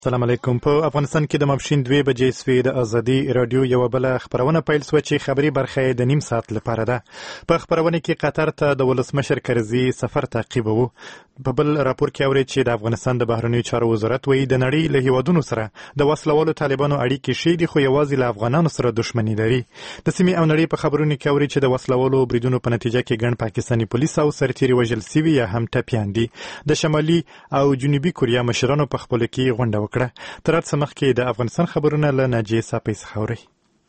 السلام علیکم. په افغانستان کې د ماپښین 2 بجې سوې د ازادي رادیو یو بل خبرونه پیل سو چې خبري برخه د نیم ساعت لپاره ده. په خبرونه کې قطر ته د ولسمشر کرزي سفر تعقیبوي. په بل راپور کې اوري چې د افغانستان د بهرنیو چارو وزارت وایي د نړۍ له هیوادونو سره د وسلوالو طالبانو اړیکې شي دي، خو یوازې له افغانانو سره دښمني لري. د سیمې او نړۍ په خبرونه کې اوري چې د وسلوالو بریدونو په نتیجه کې ګڼ پاکستاني پولیس او سرتیري وژل شوي یا هم ټپیان دي. د شمالي او جنوبي کوریا مشرانو په خپل کې غونډه وکړه. تر څو مخکې د افغانستان خبرونه له ناجیه صافی څخه اوري.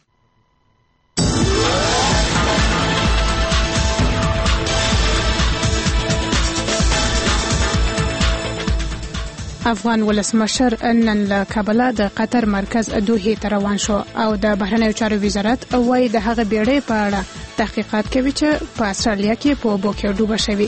افغان ولسمشر نن له کابل د قطر مرکز دوحې ته روان شو او د بهرنیو چارو وزارت وايي د هغه بیړۍ په اړه تحقیقات کوي چې په استرالیا کې په اوبو کې ډوبه شوې.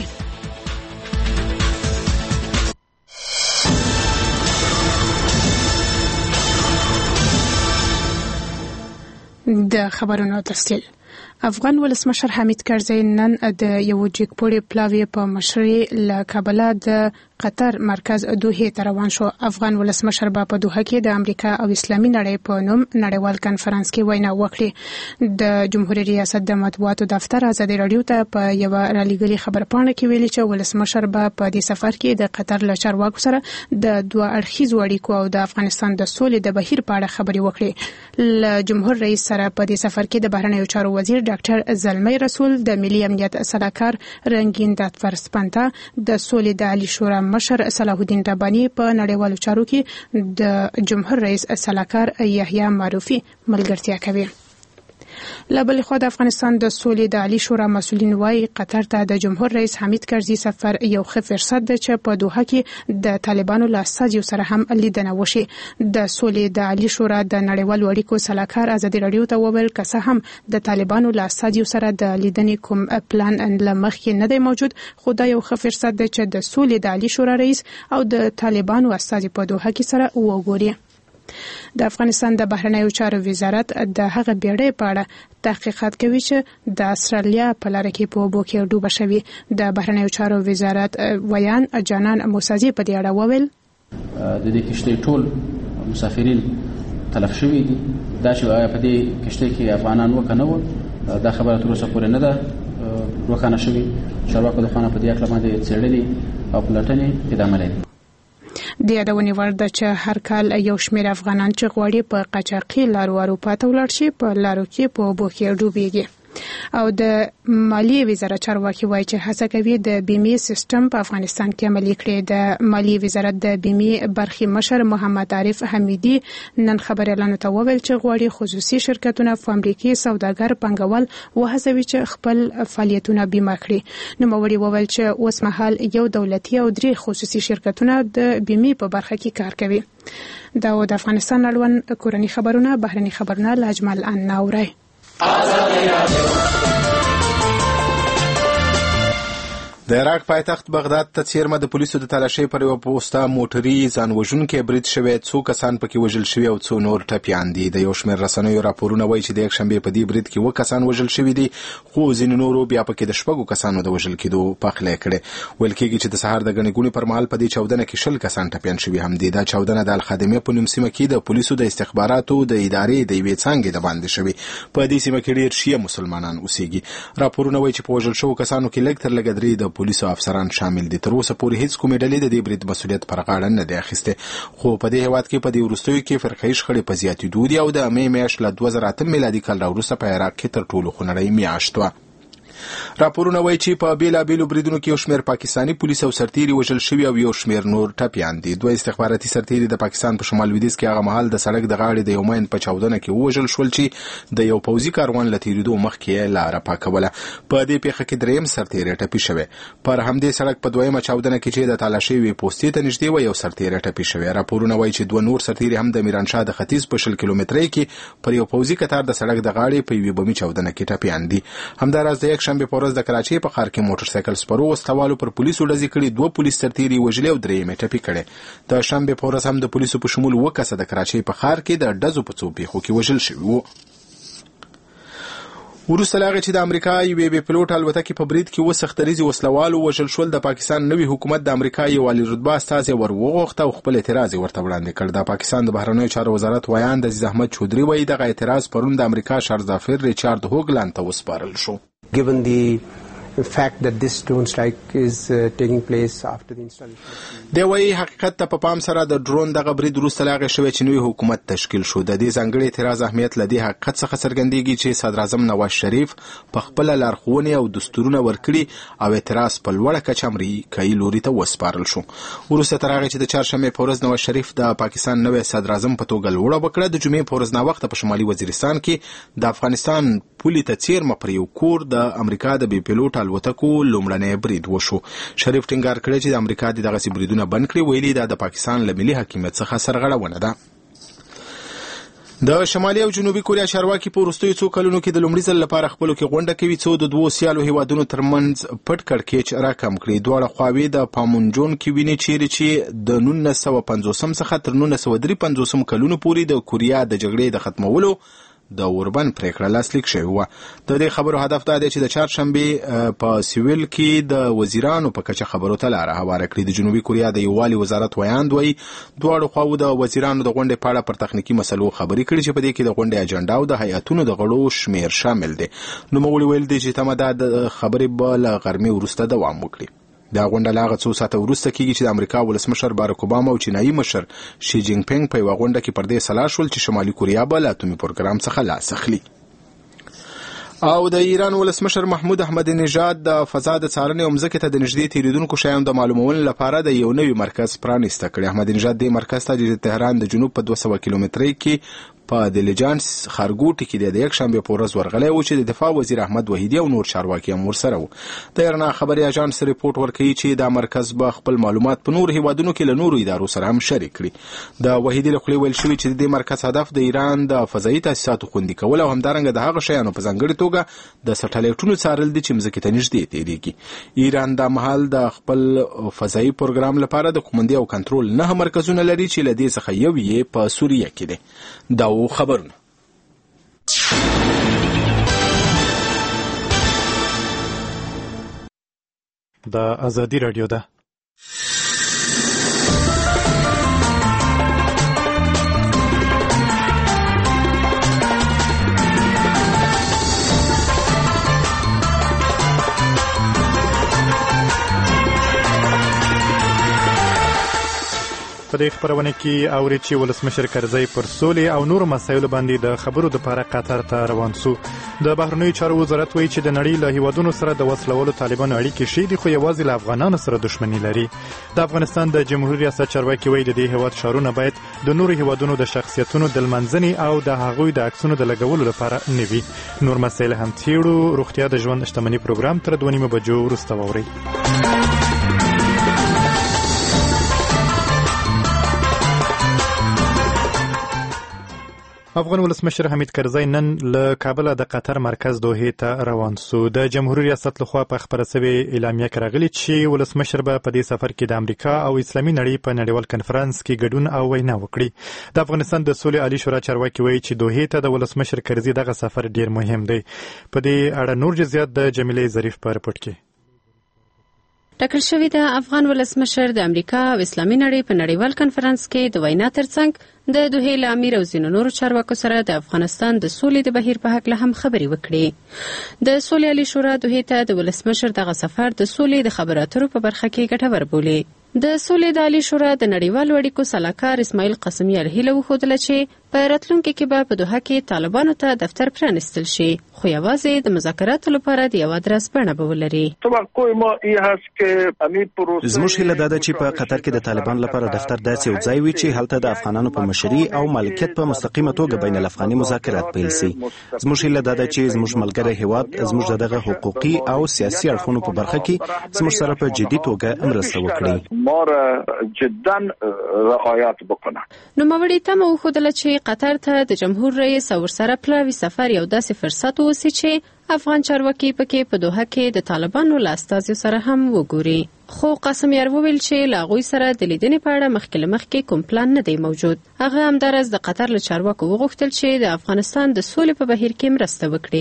د خبرونو تفصیل. افغان ولسمشر حمید کرزي نن د یو جګپوړي پلاوی په مشرۍ له کابل د قطر مرکز دوحې ته روان شو. افغان ولسمشر په دوحه کې د امریکا او اسلامي نړۍ په نوم نړیوال کنفرانس کې وینا وکړه. د جمهوریت ریاست د مطبوعاتو دفتر ازادي رادیو ته په یو رالیږلي خبرپاڼه کې ویلي چې ولسمشر په دې سفر کې د قطر له چارواکو سره د دوه اړخیزو اړیکو او د افغانستان د سولې د بهیر په اړه خبرې وکړي. له جمهور رئیس سره په دې سفر کې د بهرنیو چارو وزیر ډاکټر زلمی رسول، د ملي امنیت سلاکار رنگین داتفر سپنتا، د سولې د عالی شورا مشر صلاح الدین ربانی، په نړیوالو چارو کې د جمهور رئیس سلاکار یحیی معروفي ملګرتیا کوي. لبل خو د افغانستان د سولې د عالی شورا مسؤلین وايي قطر ته د جمهور رئیس حمید کرزي سفر یو ښه فرصت دی چې په دوحه کې د طالبانو له استازو سره هم لیدنه وشي. د سولې د عالی شورا د نړیوالو اړیکو سلاکار ازادي رادیو ته وویل که هم د طالبانو له استازو سره د لیدنې کوم پلان له مخکې نه دی موجود، خو دا یو ښه فرصت دی چې د سولې د عالی شورا رئیس او د طالبانو استازو په دوحه کې سره وګوري. د افغانستان د بهرنیو چارو وزارت د هغه بیړۍ په اړه تحقیقات کوي چې د استرالیا په لاره کې په اوبو کې ډوبه شوې. د بهرنیو چارو وزارت ویان جانان موسازي په دې اړه وویل د دې کشتۍ ټول مسافرین تلف شوي دي. دا چې په دې کشتۍ کې افغانان وکنه و دا خبره تر اوسه پورې نه ده روښانه شوې. چارواکو د خانه په دې اړه باندې څېړنې او پلټنې ادامه لري. د یادونې وړ ده چې هر کال یو شمېر افغانان چې غواړي په قاچاقي لارو اروپا ته ولاړ شي په لارو کې په اوبو کې ډوبېږي. او د مالیې وزارت چارواکي وایي چې هڅه کوي د بیمې سیستم په افغانستان کې عملي کړي. د مالیې وزارت د بیمې برخې مشر محمد عارف حمیدي نن خبريالانو ته وویل چې غواړي خصوصي شرکتونه فابریکې سوداګر پنګوال وهڅوي چې خپل فعالیتونه بیمه کړي. نوموړي وویل چې اوس مهال یو دولتي او 3 خصوصي شرکتونه د بیمې په برخه کې کار کوي. دا د افغانستان اړوند کورني خبرونه. بهرني خبرونه له اجمل ان ناوري. د عراق پایتخت بغداد ته څیرمه د پولیسو د تلاشۍ پر یو پوسټه موټري ځان وژونکی برید شوی. 2 کسان پکې وژل شوي او 2 نور ټپیان دي. د یو شمېر رسنیو راپورونه وایي چې د یکشنبې په دې برید کې 2 کسان وژل شوي دي، خو ځینې نورو بیا پکې د 4 کسانو د وژل کېدو پخلی کړی. ویل کېږي چې د سهار د ګڼې ګوڼې پر مهال په دې چاودنه کې 20 کسان ټپیان شوي هم دي. دا چاودنه د الخادمې په نوم سیمه کې د پولیسو د استخباراتو د ادارې د یوې څانګې د باندې شوي. په دې سیمه کې ډېر شیعه مسلمانان اوسېږي. راپورونه وایي چې په وژل شوو کسانو کې لږ تر لږه 3 د پولیسو افسران شامل دي. تر اوسه پورې هیڅ کومې ډلې د دې برید مسؤلیت پر غاړه نه دی اخیسته، خو په دې هیواد کې په دې وروستیو کې فرقه‌ای شخړې په زیاتېدو دي او د مې میاشت له 2008 میلادي کال راوروسته په عراق کې تر ټولو خونړۍ میاشت وه. راپورونه وایي چې په بیلابیلو بریدونو کې یو شمېر پاکستاني پولیس او سرتیري وژل شوي او یو شمېر نور ټپیان دي. 2 استخباراتي سرتیري د پاکستان په شمال لویدیځ کې هغه مهال د سړک د غاړې د یو ماین په چاودنه کې وژل شول چې د یو پوځي کاروان له تېرېدو مخکې لاره پاکوله. په دې پیښه کې 3 سرتیری ټپي شوی. پر همدې سړک په 2مه چاودنه کې چې د تالاشۍ وې پوستې ته نږدې و یو سرتیری ټپي شوی. راپورونه وایي چې 2 نور سرتیري هم د میرانشاه د ختیځ په 20 کیلومترۍ کې پر یو پوځي کتار د سړک د غاړې په یوې بمي چاودنه کې ټپیان دي. همداراز د یکشنبې په ورځ د کراچۍ په ښار کې موټر سایکل سپرو وسلوالو پر پولیسو ډزې کړي. 2 پولیس سرتیري وژلي او 3 یې ټپي کړي. د شنبې په ورځ هم د پولیسو په شمول 2 کسه د کراچۍ په ښار کې د ډزو په څو پیښو کې وژل شوي وو. وروسته له هغې چې د امریکا یوې بې پیلوټ الوتکې په برید کې وسختریزي وسلوالو وژل شول، د پاکستان نوي حکومت د امریکا یو عالي رتبه استازی ور وغوښته او خپل اعتراض یې ورته وړاندې کړ. د پاکستان د بهرنیو چارو وزارت ویاند عزیز احمد چودري وایي دغه اعتراض پرون د امریکا شهرزافر ریچارډ هوګلاند ته وسپارل شو. Given the fact that this drone strike is taking place after the installation. دی وایي حقیقت ته په پام سره د ډرون دغه برید وروسته له هغې شوی چې نوی حکومت تشکیل شو. د دې ځانګړي اعتراض اهمیت له دې حقیقت څخه څرګندېږي چې صدراعظم نواز شریف په خپله لارښوونې او دستورونه ورکړي او اعتراض په لوړه کچه امریکایي لوري ته وسپارل شو. وروسته تر هغې چې د چهارشنبې په ورځ نواز شریف د پاکستان نوی صدراعظم په توګه لوړه وکړه، د جمعې په ورځ ناوخته په شمالي وزیرستان کې د افغانستان پولې ته څیرمه پر یو کور د امریکا د بې پیلوټ الوتکو لومړنی برید وشو. شریف ټینګار کړی چې د امریکا د دغسې بریدونه بند کړي، ویلي دا د پاکستان له ملي حاکمیت څخه سرغړونه ده. د شمالي او جنوبي کوریا چارواکي په وروستیو څو کلونو کې د لومړي ځل لپاره خپلو کې غونډه کوي څو د دوو سیالو هیوادونو ترمنځ پټ کړکېچ راکم کړي. دواړه خواوې د پامونجون کې ویني چیرې چې د 1950 څخه تر 1953 کلونو پورې د کوریا د جګړې د ختمولو د اوربن پریکړه لاسلیک شوې وه. د دې خبرو هدف دا دی چې د چهارشنبې په سیول کې د وزیرانو په کچه خبرو ته لاره هواره کړي. د جنوبي کوریا د یووالي وزارت ویاند وایي دواړو خواوو د وزیرانو د غونډې په اړه پر تخنیکي مسلو خبرې کړي چې په دې کې د غونډې اجنډا او د هیئتونو د غړو شمیر شامل دی. نوموړي ویل دي چې تمه ده د خبرې به له غرمې وروسته دوام وکړي. دا غونډه له هغه څو ساعته وروسته کېږي چې د امریکا ولسمشر باراک اوباما او چینایي مشر شي جینګ پینګ په یوه غونډه کې پر دې سلا شول چې شمالي کوریا به له اتومي پروګرام څخه لاس اخلي. او د ایران ولسمشر محمود احمد نژاد د فضا د څارنې او مځکې ته د نږدې تېرېدونکو شیانو د معلومولو لپاره د یو نوي مرکز پرانیسته کړی. احمد نژاد دې مرکز ته د تهران د جنوب په 200 کیلومترۍ کې په دلیجانس خارګوټي کې د یکشنبې په ورځ ورغلی و چې د دفاع وزیر احمد وحیدي او نور چارواکي هم ورسره وو. د ایرنا خبري اژانس ریپورت ورکوي چې دا مرکز به خپل معلومات په نور هیوادونو کې له نورو ادارو سره هم شریک کړي. د وحیدي له خولې ویل شوي چې د دې مرکز هدف د ایران د فضایي تاسیساتو خوندي کول او همدارنګه د هغه شیانو په ځانګړې توګه د سټلایټونو څارل دي چې مځکې ته نږدې تېرېږي. ایران دا مهال د خپل فضایي پروګرام لپاره د قومندې او کنټرول 9 مرکزونه لري چې له دې څخه یو یې په سوریه کې دی. دا خبرونه د ازادي رادیو ده. په دې خبرونه کې اوري چې ولسمشر کرزی پر سولې او نور مسایلو باندې د خبرو لپاره قطر ته روان سو. د بهرنیو چارو وزارت وایي چې د نړۍ له هیوادونو سره د وسلوالو طالبانو اړیکې شي دي، خو یوازې له افغانانو سره دښمني لري. د افغانستان د جمهوریت ریاست چارواکي وایي د دې هیواد ښارونه باید د نورو هیوادونو د شخصیتونو د لمنځنې او د هغوی د عکسونو د لګولو لپاره نه وي. نور مسایل هم څېړو. روغتیا د ژوند شتمني پروګرام تر 2:30 بجو وروسته واورئ. افغان ولسمشر حمید کرزی نن له کابل د قطر مرکز دوحې ته روان سو. د جمهوریت ریاست لخوا په خبره شوې اعلامیه کې راغلي چې ولسمشر به په دې سفر کې د امریکا او اسلامي نړۍ په نړیوال کنفرانس کې ګډون او وینا وکړي. د افغانستان د سولې عالی شورا چارواکي وایي چې دوحې ته د ولسمشر کرزی دغه سفر ډیر مهم دی. په دې اړه نور جزئیات د جمیلې ظریف په رپورټ کې. ټاکل شوی د افغان ولسمشر د امریکا او اسلامي نړۍ په نړیوال کنفرانس کې د وینا ترڅنګ د دوحې له امیر او ځینو نورو چارواکو سره د افغانستان د سولې د بهیر په هکله هم خبرې وکړي. د سولې عالی شورا دوحې ته د ولسمشر دغه سفر د سولې د خبرو اترو په برخه کې ګټور بولي. د سولې د عالی شورا د نړیوالو اړیکو سلاکار اسماعیل قاسمي هیله وښودله چې په راتلونکي کې به په دوحه کې طالبانو ته دفتر پرانیستل شي، خو یوازې د مذاکراتو لپاره د یو ادرس بڼه به ولري. زموږ هیله دا ده چې په قطر کې د طالبان لپاره دفتر داسې یو ځای وي چې هلته د افغانانو په مشري او مالکیت په مستقیمه توګه بین الافغاني مذاکرات پیل شي. زموږ هیله دا ده چې زموږ ملګری هیواد زموږ دغه حقوقي او سیاسي اړخونو په برخه کې زموږ سره په جدي توګه مرسته وکړي. جدا رعایت بکنه. نو موري تمه وښودله چې قطر ته د جمهور رئیس او ورسره پلاوي سفر یو داسې فرصت اوسي چې افغان چارواکي پکې په دوحه کې د طالبانو له استازي سره هم وګوري. خو قاسم یار وویل چې له هغوی سره د لیدنې په اړه مخکې کوم پلان نه دی موجود. هغه همدارس د قطر له چارواکو وغوښتل چې د افغانستان د سولې په بهیر کې مرسته وکړي.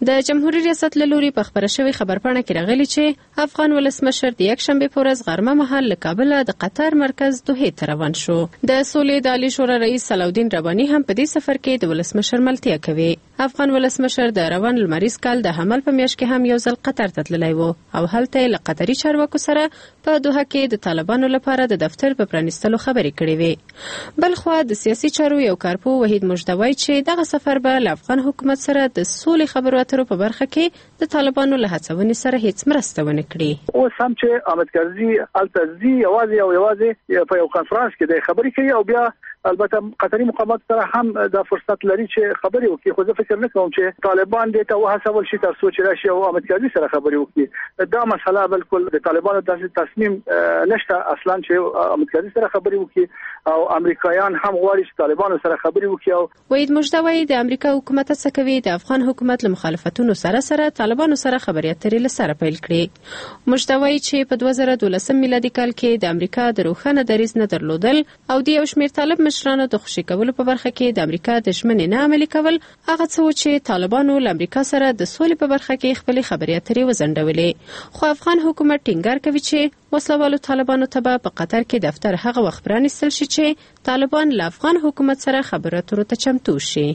د جمهوریت ریاست له لوري په خبره شوې خبرپاڼه کې راغلي چې افغان ولسمشر د یکشنبه په ورځ غرمه مهال له کابل د قطر مرکز دوحې ته روان شو. د سولې د عالی شورا رئیس صلاحالدین رباني هم په دې سفر کې د ولسمشر ملتیا کوي. افغان ولسمشر د روان لمریز کال د حمل په میاشت کې هم یو ځل قطر ته تللی و او هلته له قطري چارواکو سره په دوحه کې د طالبانو لپاره د دفتر په پرانیستلو خبرې کړې وې. بل خو د سیاسي چارو یو کارپو وحید مجدوی چې دغه سفر به له افغان حکومت سره د سولې خبرو اترو په برخه کې د طالبانو له هڅونې سره هیڅ مرسته ونه کړي. اوس هم چې احمد کرزي التزي یوازې په یو کانفرنس کې د خبرې کوي او بیا البته قطري مقامات سره هم د فرصت لري چې خبرې وکړي. خو زه فکر نه کوم چې طالبان دې ته وهڅول شي تر څو چې راشي او احمد کرزي سره خبرې وکړي. دا مسله بالکل د طالبانو د تصمیم نشته اصلا چې احمد کرزي سره خبرې وکړي او امریکایان هم غواړي چې طالبانو سره خبرې وکړي. وحید مجدوی د امریکا حکومت څخه کوي د افغان حکومت له مخالفتونو سره طالبانو سره خبرې اترې لسره پیل کړي. مجدوی چې په 2012 میلادي کال کې د امریکا د روښانه دریځ نه درلودل او د یو شمېر طالب مشرانو د خوشي کولو په برخه کې د امریکا د ژمنې نه عملي کول هغه څه چې طالبانو له امریکا سره د سولې په برخه کې خپل خبرې اترې وزندولې. خو افغان حکومت ټینګار کوي چې وسلوالو طالبانو ته په قطر کې دفتر هغه وخت پرانیستل شي چې طالبان له افغان حکومت سره خبرو اترو ته چمتو شي.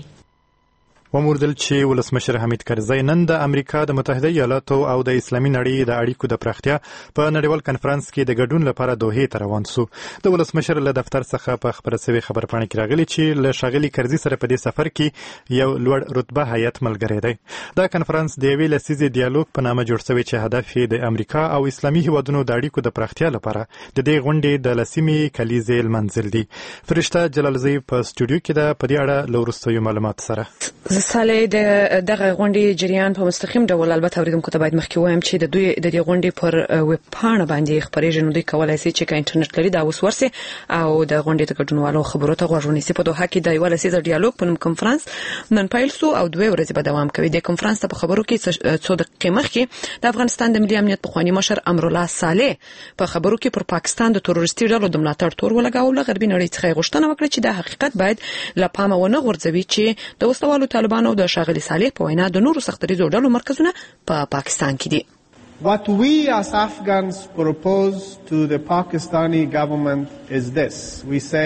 وموردل چې ولسمشر حمید کرزی نن د امریکا د متحده ایالاتو او د اسلامي نړۍ د اړیکو د پراختیا په نړیوال کنفرانس کې د ګډون لپاره دوحې ته روان شو. د ولسمشر له دفتر څخه په خبره شوې خبرپاڼه کې راغلي چې له ښاغلي کرزي سره په دې سفر کې یو لوړ رتبه هیئت ملګری دی. دا کنفرانس د یوې لسیزې ډیالوګ په نامه جوړ شوی چې هدف یې د امریکا او اسلامي هیوادونو د اړیکو د پراختیا لپاره د دې غونډې د لسیمې کلیزې المنزل دی. فرشته جلالزی په سټوډیو کې ده په دې اړه له وروستیو معلومات سره. ساله دغه غونډې جریان په مستقیم ډول البته اوریدونکو ته باید مخکې وایم چې د دې غونډې پر ویب پاڼه باندې خبرېږي نو دوی کولای شي چې انټرنیټ لري دا اوس ورسي او د غونډې د ګډونوالو خبرو ته غوږ ونیسي. په دوحه کې د یو لسیزه ډیالوګ په نوم کنفرانس نن پیل شو او 2 ورځې به دوام کوي. د کنفرانس په خبرو کې څو دقیقې مخکې د افغانستان د ملي امنیت پخوانی مشر امرالله صالح په خبرو کې پر پاکستان د تروریستي ډلو د ملاتړ تور ولګاو. له غربي نړۍ څخه غوښتنه وکړه چې د حقیقت باید له پامه ونه غورځوي چې د وسلوالو طالبانو د ښاغلي صالح په وینا د نورو سختریزو ډلو مرکزونه په پاکستان کې دي. What we as Afghans propose to the Pakistani government is this. We say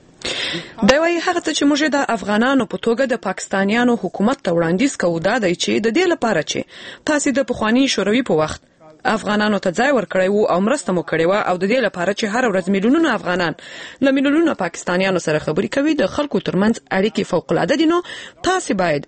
دا وایي هغه څه چې موږ د افغانانو په توګه د پاکستانیانو حکومت ته وړاندیز کوو دا دی چې د دې لپاره چې تاسو د پخوانی شوروي په وخت افغانانو ته ځای ورکړی وو او مرسته مو کړې وه او د دې لپاره چې هر ورځ میلیونونه افغانان له میلیونونو پاکستانیانو سره خبرې کوي د خلکو ترمنځ اړیکې فوق العاده دي. نو تاسو باید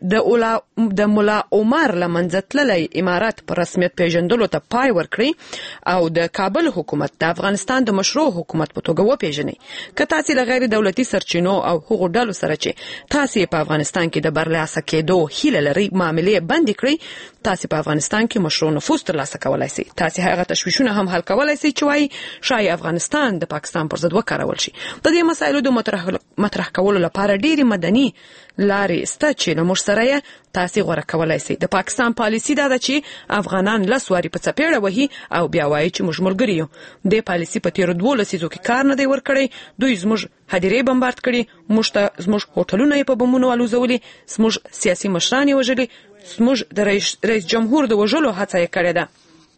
د مولا عمر له منځه تللی امارات په رسمیت پیژندلو ته پای ورکړي او د کابل حکومت د افغانستان د مشروع حکومت په توګه وپیژني. که تاسو له غیر دولتي سرچینو او هغو ډلو سره چې تاسو په افغانستان کې د برلاسه کېدو هیله لري معاملې بند کړئ تاسو په افغانستان کې مشروع نفوذ ترلاسه کولای شئ. تاسو هغه تشویشونه هم حل کولای شئ چې وایي شاید افغانستان د پاکستان پر ضد وکارول شي. د دې مسایلو د مطرح کولو لپاره ډېری مدني لارې شته چې له موږ سره یې تاسو غوره کولای شئ. د پاکستان پالیسي دا ده چې افغانان لسواري په څپېړه وهي او بیا وایي چې موږ ملګري یو. د پالیسي په تیرو 2 لسیزو کې کار نه دی ورکړی. دوی زموږ هدیرې بمبارد کړي، موږ ته زموږ هوټلونه یې په بمونو الوزولي، زموږ سیاسي مشران یې وژلي، زموږ د رئیس جمهور د وژلو هڅه یې کړې ده.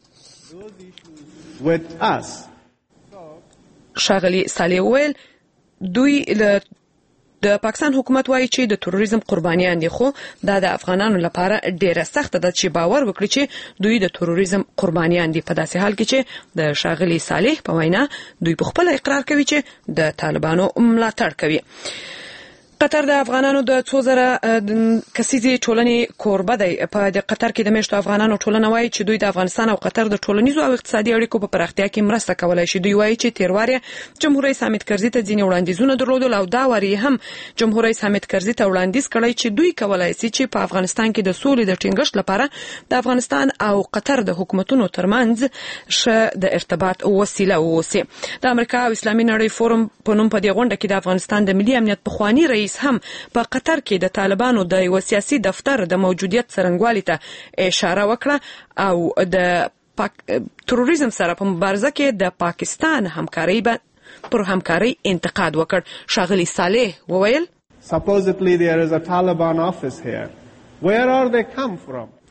ښاغلي صالح ویل دوی د پاکستان حکومت وایي چې د تروریزم قربانیان دي خو دا د افغانانو لپاره ډیره سخته ده چې باور وکړي چې دوی د تروریزم قربانیان دي په داسې حال کې چې د ښاغلي صالح په وینا دوی په خپل اقرار کوي چې د طالبانو ملاتړ کوي. قطر د افغانانو د 2000 کسیزې ټولنې کوربه دی. په د قطر کې د میشتو افغانانو ټولنه وایي چې دوی د افغانستان او قطر د ټولنیزو او اقتصادي اړیکو په پراختیا کې مرسته کولای شي. دوی وایي چې تیر واری جمهور رئیس حامد کرزي ته ځینې وړاندیزونه درلودل او دا واری هم جمهور رئیس حامد کرزي ته وړاندیز کړی چې دوی کولای شي چې په افغانستان کې د سولې د ټینګښت لپاره د افغانستان او قطر د حکومتونو ترمنځ د ارتباط وسیله واوسي. د امریکا او اسلامي نړۍ فورم په نوم په دې غونډه کې د افغانستان د ملي امنیت پخوانی رئیس هم په قطر کې د طالبانو د یو سیاسي دفتر د موجودیت څرنګوالي ته اشاره وکړه او د تروریزم سره په مبارزه کې د پاکستان همکاري انتقاد وکړ. ښاغلي صالح وویل Supposedly there is a Taliban office here. Where are they come from?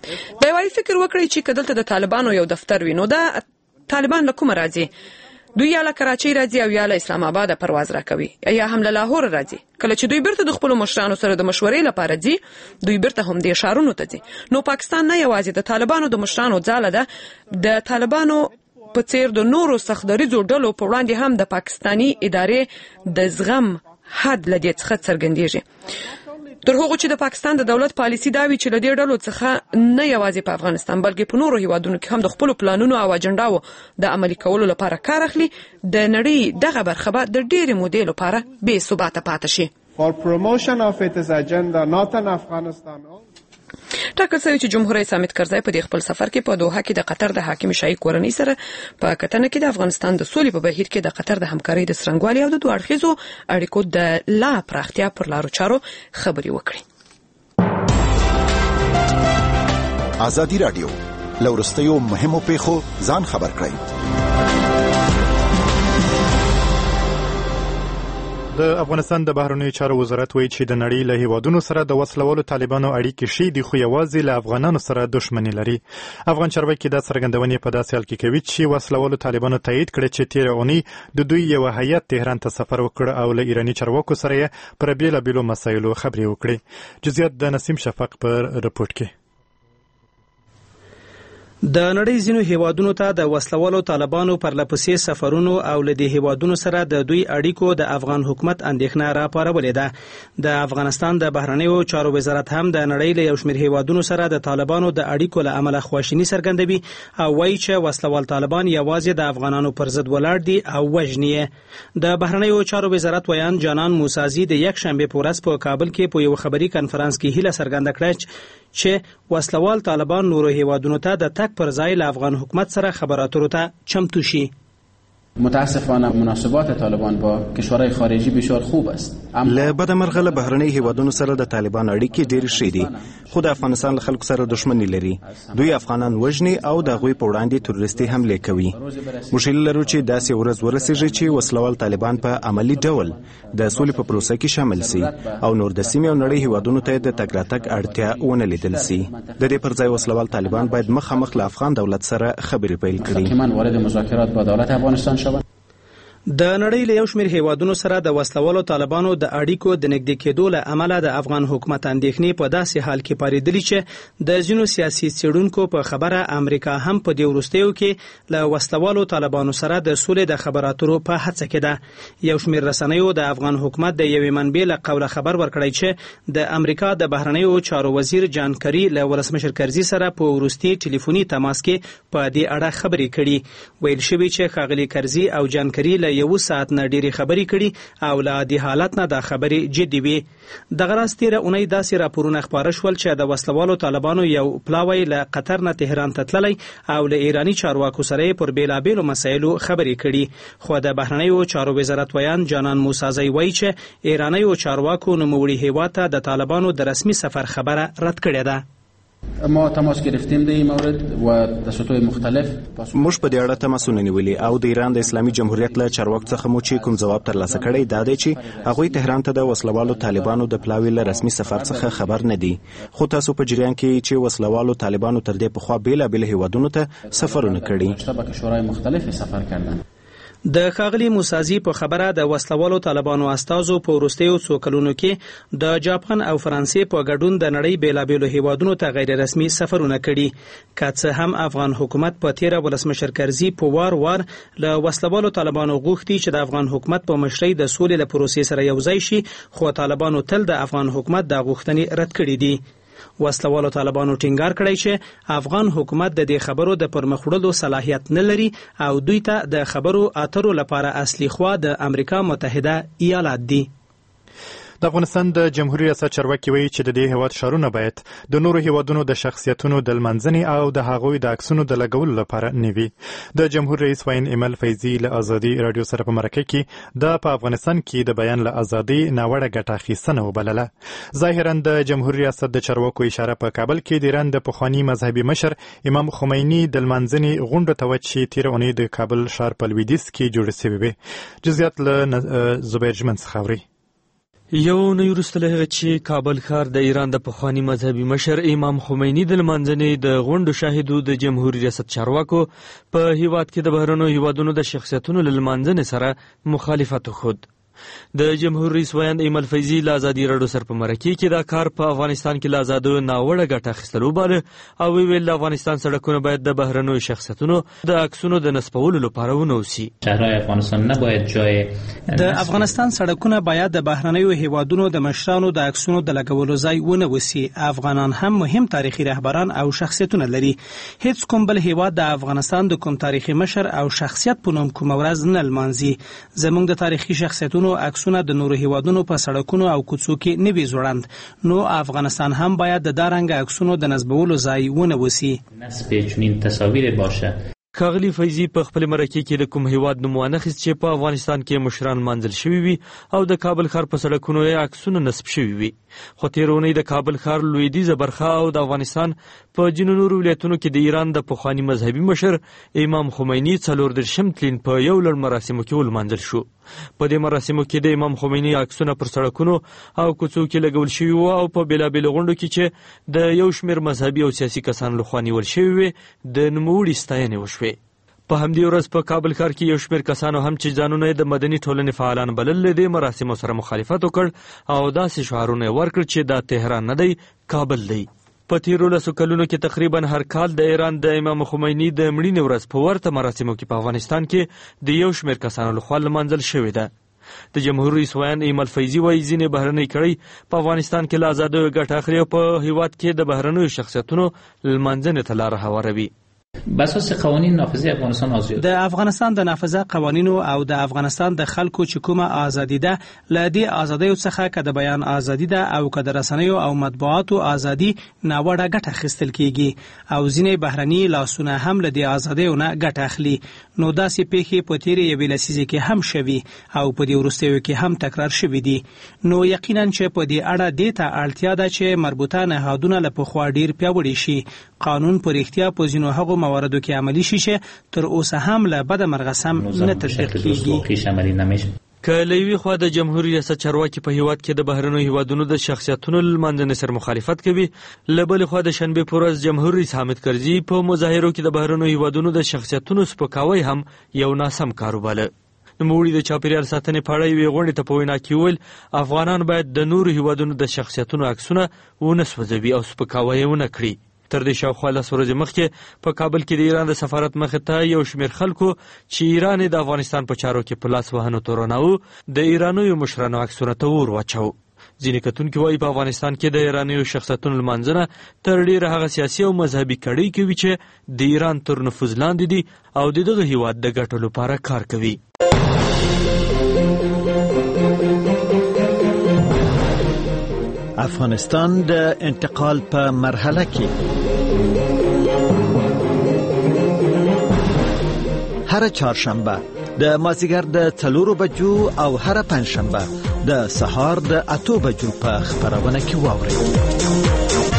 دا وايي فکر وکړي چې کدلته د طالبانو یو دفتر وي نو دا طالبان له کومه راځي؟ دوی یا له کراچۍ راځي او یا له اسلام آباد پرواز راکوي یا هم له لاهور راځي. کله چې دوی بیرته د خپل مشرانو سره د مشورې لپاره ځي دوی بیرته هم د ښارونو ته ځي. نو پاکستان نه یوازې د طالبانو د مشرانو ځاله ده، د طالبانو په څیر د نورو سختدریځو ډلو په وړاندې هم د پاکستانی ادارې د زغم حد له دې څخه څرګندېږي. تر هغه چې د پاکستان د دولت پالیسي دا وی چې له دې ډلو څخه نه یوازې په افغانستان بلکې په نورو هیوادونو کې هم د خپل پلانونو او اجنډاو د عملي کولو لپاره کار اخلي، د نړۍ دغه برخه به د ډېرې مودې لپاره بې ثباته پاتې شي. For promotion of its agenda not in Afghanistan. ټاکل شوی چې جمهور رئیس حامد کرزی په خپل سفر کې په دوحه کې د قطر د حاکم شاهي کورنۍ سره په کتنه کې د افغانستان د سولې په بهیر کې د قطر د همکارۍ د څرنګوالي او د دوه اړخیزو اړیکو د لا پراختیا پر لارو چارو خبرې وکړي. ازادي رادیو لورستیو مهمو پیښو ځان خبر کړئ. د افغانستان د بهرنیو چارو وزارت وایي چې د نړۍ له هیوادونو سره د وسلوالو طالبانو اړیکې شي دي خو یوازې له افغانانو سره دښمني لري. افغان چارواکي دا څرګندونې په داسې حال کې کوي چې وسلوالو طالبانو تایید کړی چې تېره اونۍ د دوی یو هیئت تهران ته سفر وکړ او له ایراني چارواکو سره یې پر بېلابېلو مسایلو خبرې وکړې. جزئیات د نسیم شفق پر رپورټ کې. د نړۍ ځینو هیوادونو ته د وسلوالو طالبانو پر لپسې سفرونو او له دې هیوادونو سره د دوی اړیکو د افغان حکومت اندېښنه راپارولې ده. د افغانستان د بهرنیو چارو وزارت هم د نړۍ له یو شمېر هیوادونو سره د طالبانو د اړیکو له امله خواشیني څرګندوي او وایي چې وسلوال طالبان یوازې د افغانانو پر ضد ولاړ دي او وژني. د بهرنیو چارو وزارت ویان جانان موسازي د یک شنبه په ورځ په کابل کې په یو خبري کنفرانس کې هیله څرګنده کړه چې وسلوال طالبان نورو هیوادونو ته د تک پر ځای له افغان حکومت سره خبراتو ته چمتو شي. متاسفانه مناسبات طالبان با کشورهای خارجی بسیار خوب است. له بدمرغه له بهرنی هیوادونو سره د طالبان اړیکې ډېرې ښې دي خو د افغانستان له خلکو سره دښمني لري. دوی افغانان وژني او د هغوی په وړاندې تروریستي حملې کوي. موږ هیله لرو چې داسې ورځ ورسیږي چې وسلوال طالبان په عملي ډول د سولې په پروسه کې شامل سي او نور د سیمې او نړۍ هیوادونو ته د تګ راتګ اړتیا ونه لیدل سي. د دې پر ځای وسلوال طالبان باید مخامخ له افغان دولت سره خبرې پیل کړي. من وارد مذاکرات با دولت افغانستان شوند. د نړۍ له یو شمېر هیوادونو سره د وسلوالو طالبانو د اړیکو د نږدې کېدو له امله د افغان حکومت اندېښنې په داسې حال کې پارېدلې چې د ځینو سیاسي څېړونکو په خبره امریکا هم په دې وروستیو کې له وسلوالو طالبانو سره د سولې د خبراتو په هڅه کې ده. یو شمېر رسنیو د افغان حکومت د یوې منبع له قوله خبر ورکړی چې د امریکا د بهرنیو چارو وزیر جان کری له ولسمشر کرزي سره په وروستي ټلیفوني تماس کې په دې اړه خبرې کړي. ویل شوي چې ښاغلي کرزي او جان کری یو ساعت نه ډېری خبرې کړي او له دې حالت نه د خبرې جدي وي. دغه راز تېره اونۍ داسې راپورونه خپاره شول چې د وسلوالو طالبانو یو پلاوی له قطر نه تهران ته تللی او له ایراني چارواکو سره پر بېلابېلو مسایلو خبرې کړي. خو د بهرنیو چارو وزارت ویان جانان موسازی وایي چې ایرانیو چارواکو نوموړي هیواد ته د طالبانو د رسمي سفر خبره رد کړې ده. ما تماس گرفتیم در این مورد و در سطوح مختلف موږ په دې اړه تماسونه نیولي او د ایران د اسلامي جمهوریت له چارواکو څخه مو چې کوم ځواب ترلاسه کړی دا دی چې هغوی تهران ته د وسلوالو طالبانو د پلاوي له رسمي سفر څخه خبر نه دي. خو تاسو په جریان کې چې وسلوالو طالبانو تر دې پخوا بېلابېل هیوادونو ته سفرونه کړي. به کشورهای مختلف سفر کردن. د ښاغلي موسازي په خبره د وسلوالو طالبانو استازو په وروستیو څو کلونو کې د جاپان او فرانسې په ګډون د نړۍ بېلابېلو هیوادونو ته غیر رسمي سفرونه کړي. که څه هم افغان حکومت په تېره ولسمشر کرزي په وار له وسلوالو طالبانو غوښتي چې د افغان حکومت په مشرۍ د سولې له پروسې سره یوځای شي خو طالبانو تل د افغان حکومت د غوښتنې رد کړې دي. وسلوالو طالبانو ټینګار کړی چې افغان حکومت د دې خبرو د پرمخ وړلو صلاحیت نه لري او دوی ته د خبرو اترو لپاره اصلي خوا د امریکا متحده ایالات دي. د افغانستان د جمهوریت ریاست چارواکي وایي چې د دې هیواد ښارونه باید د نورو هیوادونو د شخصیتونو د لمنځنې او د هغوی د عکسونو د لګولو لپاره نه وي. د جمهور رئیس وین ایمل فیضي له ازادي رادیو سره په مرکه کې دا په افغانستان کې د بیان له ازادۍ ناوړه ګټه اخیستنه وبلله. ظاهرا د جمهور ریاست د چارواکو اشاره په کابل کې د ایران د پخواني مذهبي مشر امام خمیني د لمنځنې غونډو ته چې تېره اونۍ د کابل ښار په لویدیځ کې جوړې شوې وې. جزئیات له زبیر جمن څخه اوري. یو نه وروسته له هغه چې کابل ښار د ایران د پخواني مذهبي مشر امام خمیني د لمانځنې د غونډو شاهدو د جمهوریت ریاست چارواکو په هیواد کې د بهرنیو هیوادونو د شخصیتونو له لمانځنې سره مخالفت وښود. د جمهور رئیس ویاند ایمل فیضي له ازادي راډیو سره په مرکه کې دا کار په افغانستان کې له ازادو ناوړه ګټه اخیستل وباله او ویل د افغانستان سړکونه باید د بهرنیو شخصیتونو د عکسونو د نصبولو لپاره ونوسي. شهرهای افغانستان نباید جای د افغانستان سړکونه باید د بهرنیو هیوادونو د مشرانو د عکسونو د لګولو ځای ونوسي. افغانان هم مهم تاریخي رهبران او شخصیتونه لري. هیڅ کوم بل هیواد د افغانستان د کوم تاریخي مشر او شخصیت په نوم کوم ورځ نه لمانځي. زموږ د تاریخي شخصیتونو عکسونه د نورو هیوادونو په سړکونو او کوڅو کې نه وي ځوړند، نو افغانستان هم باید د دارنګ عکسونو د نصبولو ځای ونوسي. نصب چنین تصاویر باشه. ښاغلي فیضي په خپل مرکه کې د کوم هیواد نوم وانخیست چې په افغانستان کې مشران منځل شوي وي او د کابل ښار په سړکونو یې عکسونه نصب شوي وي. خو تېره اونۍ د کابل ښار لویدیځه برخه او د افغانستان په ځینو نورو ولایتونو کې د ایران د پخواني مذهبي مشر امام خمیني 34 تلین په یو لړ مراسمو کې ولمانځل شو. په دې مراسمو کې د امام خمیني عکسونه پر سړکونو او کوڅو کې لګول شوي وو او په بېلابېلو غونډو کې چې د یو شمېر مذهبي او سیاسي کسانو لخوا نیول شوي وي د نوموړي ستاینې وشوې. په همدې ورځ په کابل ښار کې یو شمېر کسانو هم چې ځانونه یې د مدني ټولنې فعالان بلل له دې مراسمو سره مخالفت وکړ او داسې شعارونه یې ورکړ چې دا تهران نه دی، کابل دی. په تیرو لسو کلونو کې تقریبا هر کال د ایران د امام خمیني د مړینې ورځ په ورته مراسمو کې په افغانستان کې د یو شمېر کسانو لخوا لمانځل شوې ده. د جمهور رئیس ویاند ایمل فیضي وایي ځینې بهرنۍ کړۍ په افغانستان کې له ازادیو ګټه اخلي او په هیواد کې د بهرنیو شخصیتونو لمانځنې ته لاره هواروي. بساس قوانین نافذه افغانستان آزادی د افغانستان د نافذه قوانینو او د افغانستان د خلکو چې کومه ازادي ده له دې ازادیو څخه که د بیان ازادي ده او که د رسنیو او مطبوعاتو ازادي ناوړه ګټه اخیستل کیږي او ځینې بهرني لاسونه هم له دې ازادیو نه ګټه اخلي. نو داسې پیښې په تیرې یوې لسیزې کې هم شوي او په دې وروستیو کې هم تکرار شوي دي. نو یقینا چې په دې اړه دې ته اړتیا ده چې مربوطه نهادونه له پخوا ډیر پیاوړي شي. قانون په رښتیا په ځینو هغو مواردو کې عملی شي چې تر اوسه هم له بده مرغه سم نه تطبیق کیږي. که له یوې خوا د جمهور ریاست چارواکي په هیواد کې د بهرنیو هیوادونو د شخصیتونو لمانځنې سره مخالفت کوي، له بلې خوا د شنبې په ورځ جمهور رئیس حامد کرزي په مظاهرو کې د بهرنیو هیوادونو د شخصیتونو سپکاوی هم یو ناسم کار وباله. نوموړي د چاپیریال ساتنې په اړه یوې غونډې ته په وینا کې وویل افغانان باید د نورو هیوادونو د شخصیتونو عکسونه ونه سوځوي او سپکاوی یې ونه کړي. تر دې شاوخوا 10 ورځې مخکې په کابل کې د ایران د سفارت مخې ته یو شمېر خلکو چې ایران د افغانستان په چارو کې په لاس وهنو تورناوه د ایرانیو مشرانو عکسونه ته اور واچاوه. ځینې کتونکي وایي په افغانستان کې د ایرانیو شخصیتونو لمانځنه تر ډېره هغه سیاسي او مذهبي کړۍ کوي چې د ایران تر نفوذ لاندې دي او د دغه هیواد د ګټو لپاره کار کوي. افغانستان د انتقال په مرحله کې هر چهارشنبه د مازیګر د 4 بجو او هر پنځشنبه د سهار د 8 بجو په خبرونه کې واورئ.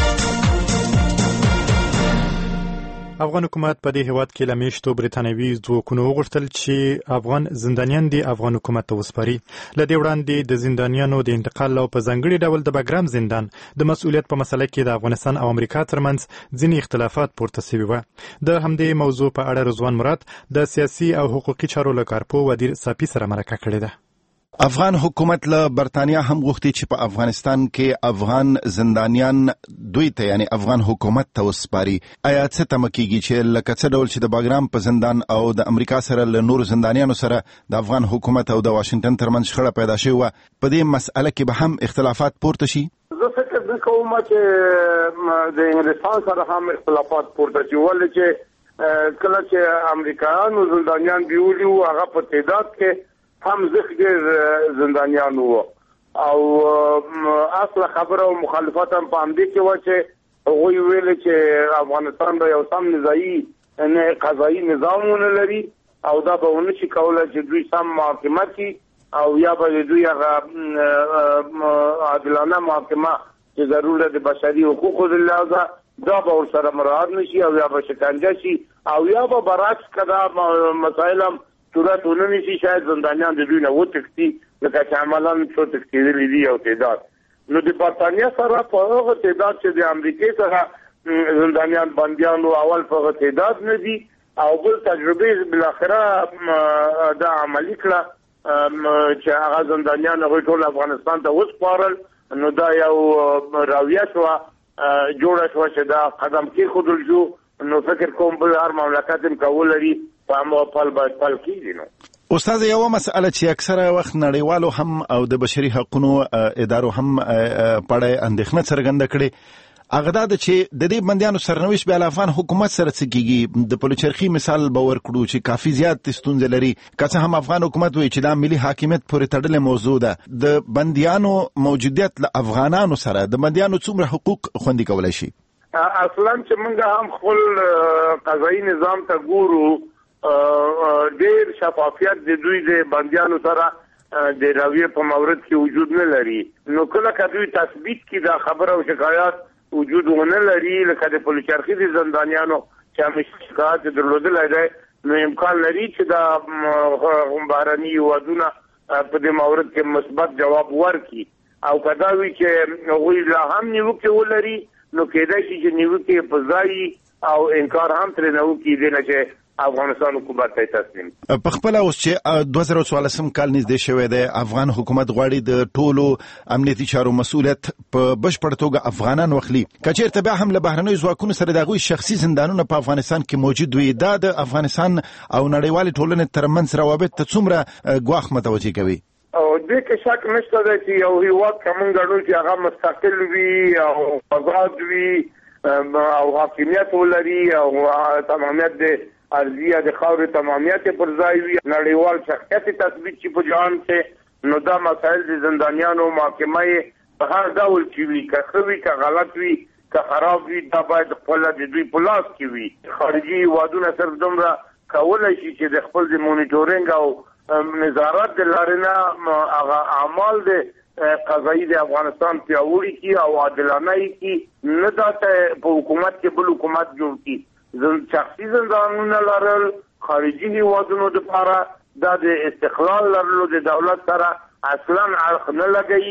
افغان حکومت په دې هیواد کې له میاشتو برتانوي ځواکونو وغوښتل چې افغان زندانیان دي افغان حکومت ته وسپاري. له دې وړاندې د زندانیانو د انتقال او په ځانګړي ډول د بګرام زندان د مسؤلیت په مسله کې د افغانستان او امریکا ترمنځ ځینې اختلافات پورته شوي وو. د همدې موضوع په اړه رضوان مراد د سیاسي او حقوقي چارو له کارپوه ودیر صافي سره مرکه کړې ده. افغان حکومت له برتانیا هم غوښتي چې په افغانستان کې افغان زندانیان دوی ته یعنی افغان حکومت ته وسپاري. آیا څه تمه کیږي چې لکه څه ډول چې د باګرام په زندان او د امریکا سره له نور زندانیانو سره د افغان حکومت او د واشنگټن ترمنځ شخړه پیدا شوې وه، په دې مسأله کې به هم اختلافات پورته شي؟ زه فکر کوم چې د انګلستان سره هم اختلافات پورته شي، ولې چې کله چې امریکایانو زندانیان بیولي وو هغه په تعداد کې هم ډېر زندانیان وو او اصله خبره او مخالفت هم په همدې کې وه چې هغوی ویل چې افغانستان به یو سم نظامي قضایي نظام ونه لري او دا به ونه شي کولی چې دوی سم محاکمه کړي او یا به دوی هغه عادلانه محاکمه چې ضرور د بشري حقوقو د لحاظه دا به ورسره مراعات نشي او یا به شکنجه شي او یا به برعکس که دا مسایل هم صورت ونه نیسي، شاید زندانیان د دوی نه وتښتي لکه چې عملاً څو تښتېدلي دي یو تعداد. نو د برطانیه سره په هغه تعداد چې د امریکې سره زندانیان بندیانو اول په هغه تعداد نه دي او بل تجربه بالاخره دا عملی کړه چې هغه زندانیان هغوی ټول افغانستان ته وسپارل. نو دا یو راویه شوه جوړه شوه چې دا قدم کېښودل شو. نو فکر کوم بل هر مملکت هم کولی په همغه پل باید پل کېږي. نو استاد یوه مسئله چې اکثره وخت نړیوالو هم او د بشري حقونو ادارو هم په اړه اندېښنه څرګنده کړې هغه دا ده چې د دې بندیانو سرنوشت بیا له افغان حکومت سره څه کېږي. د پلوچرخي مثال به ورکړو چې کافي زیات ستونزې لري. که څه هم افغان حکومت وایي چې دا ملي حاکمیت پورې تړلې موضوع ده. د بندیانو موجودیت له افغانانو سره د بندیانو څومره حقوق خوندي کولی شي؟ اصلا چې موږ هم خپل قضایي نظام ته ګورو ډېر شفافیت د دوی د بندیانو سره د راویې په مورد کې وجود نه لري. نو کله که دوی تثبیت کړي دا خبره او شکایات وجود ونه لري لکه د پلوچرخي د زندانیانو چې همیشه شکایات درلودلی دی نو امکان لري چې دا بهرني هیوادونه په دې مورد کې مثبت جواب ورکړي او که دا وي چې هغوی لا هم نیوکې ولري نو کېدای شي چې نیوکې په ځای او انکار هم ترې نه وکړي دې نه چې افغانستان حکومت ته تسلیم. په خپله اوس چې 2014 کال نږدې شوی دی افغان حکومت غواړي د ټولو امنیتي چارو مسؤلیت په بشپړه توګه افغانان واخلي. که چېرته بیا هم له بهرنیو ځواکونو سره د هغوی شخصي زندانونه په افغانستان کې موجود وي دا د افغانستان او نړیوالې ټولنې ترمنځ روابط ته څومره ګواښ متوجه کوي؟ او دې کې شک نشته دی چې یو هېواد که موږ ګڼو چې هغه مستقل وي او آزاد وي او حاکمیت ولري او تمامیت د ارضیه د خاورې تمامیت پر ځای وي نړیوال شخصیت تثبیت شي په جهان کې نو دا مسایل د زندانیانو محاکمه یې په هر ډول کې وي که ښه وي که غلط وي که خراب وي دا باید خپله د دوی په لاس کې وي. خارجي هېوادونه صرف دومره کولی شي چې د خپل د مونیټورینګ او نظارت د لارې نه هغه اعمال د قضایي د افغانستان پیاوړي کړي او عادلانه یې کړي نه دا ته په حکومت کې بل حکومت جوړ کړي. شخصي زندانونه لرل خارجي هیوادونو دپاره دا د استقلال لرلو د دولت سره اصلا اړخ نه لګوي.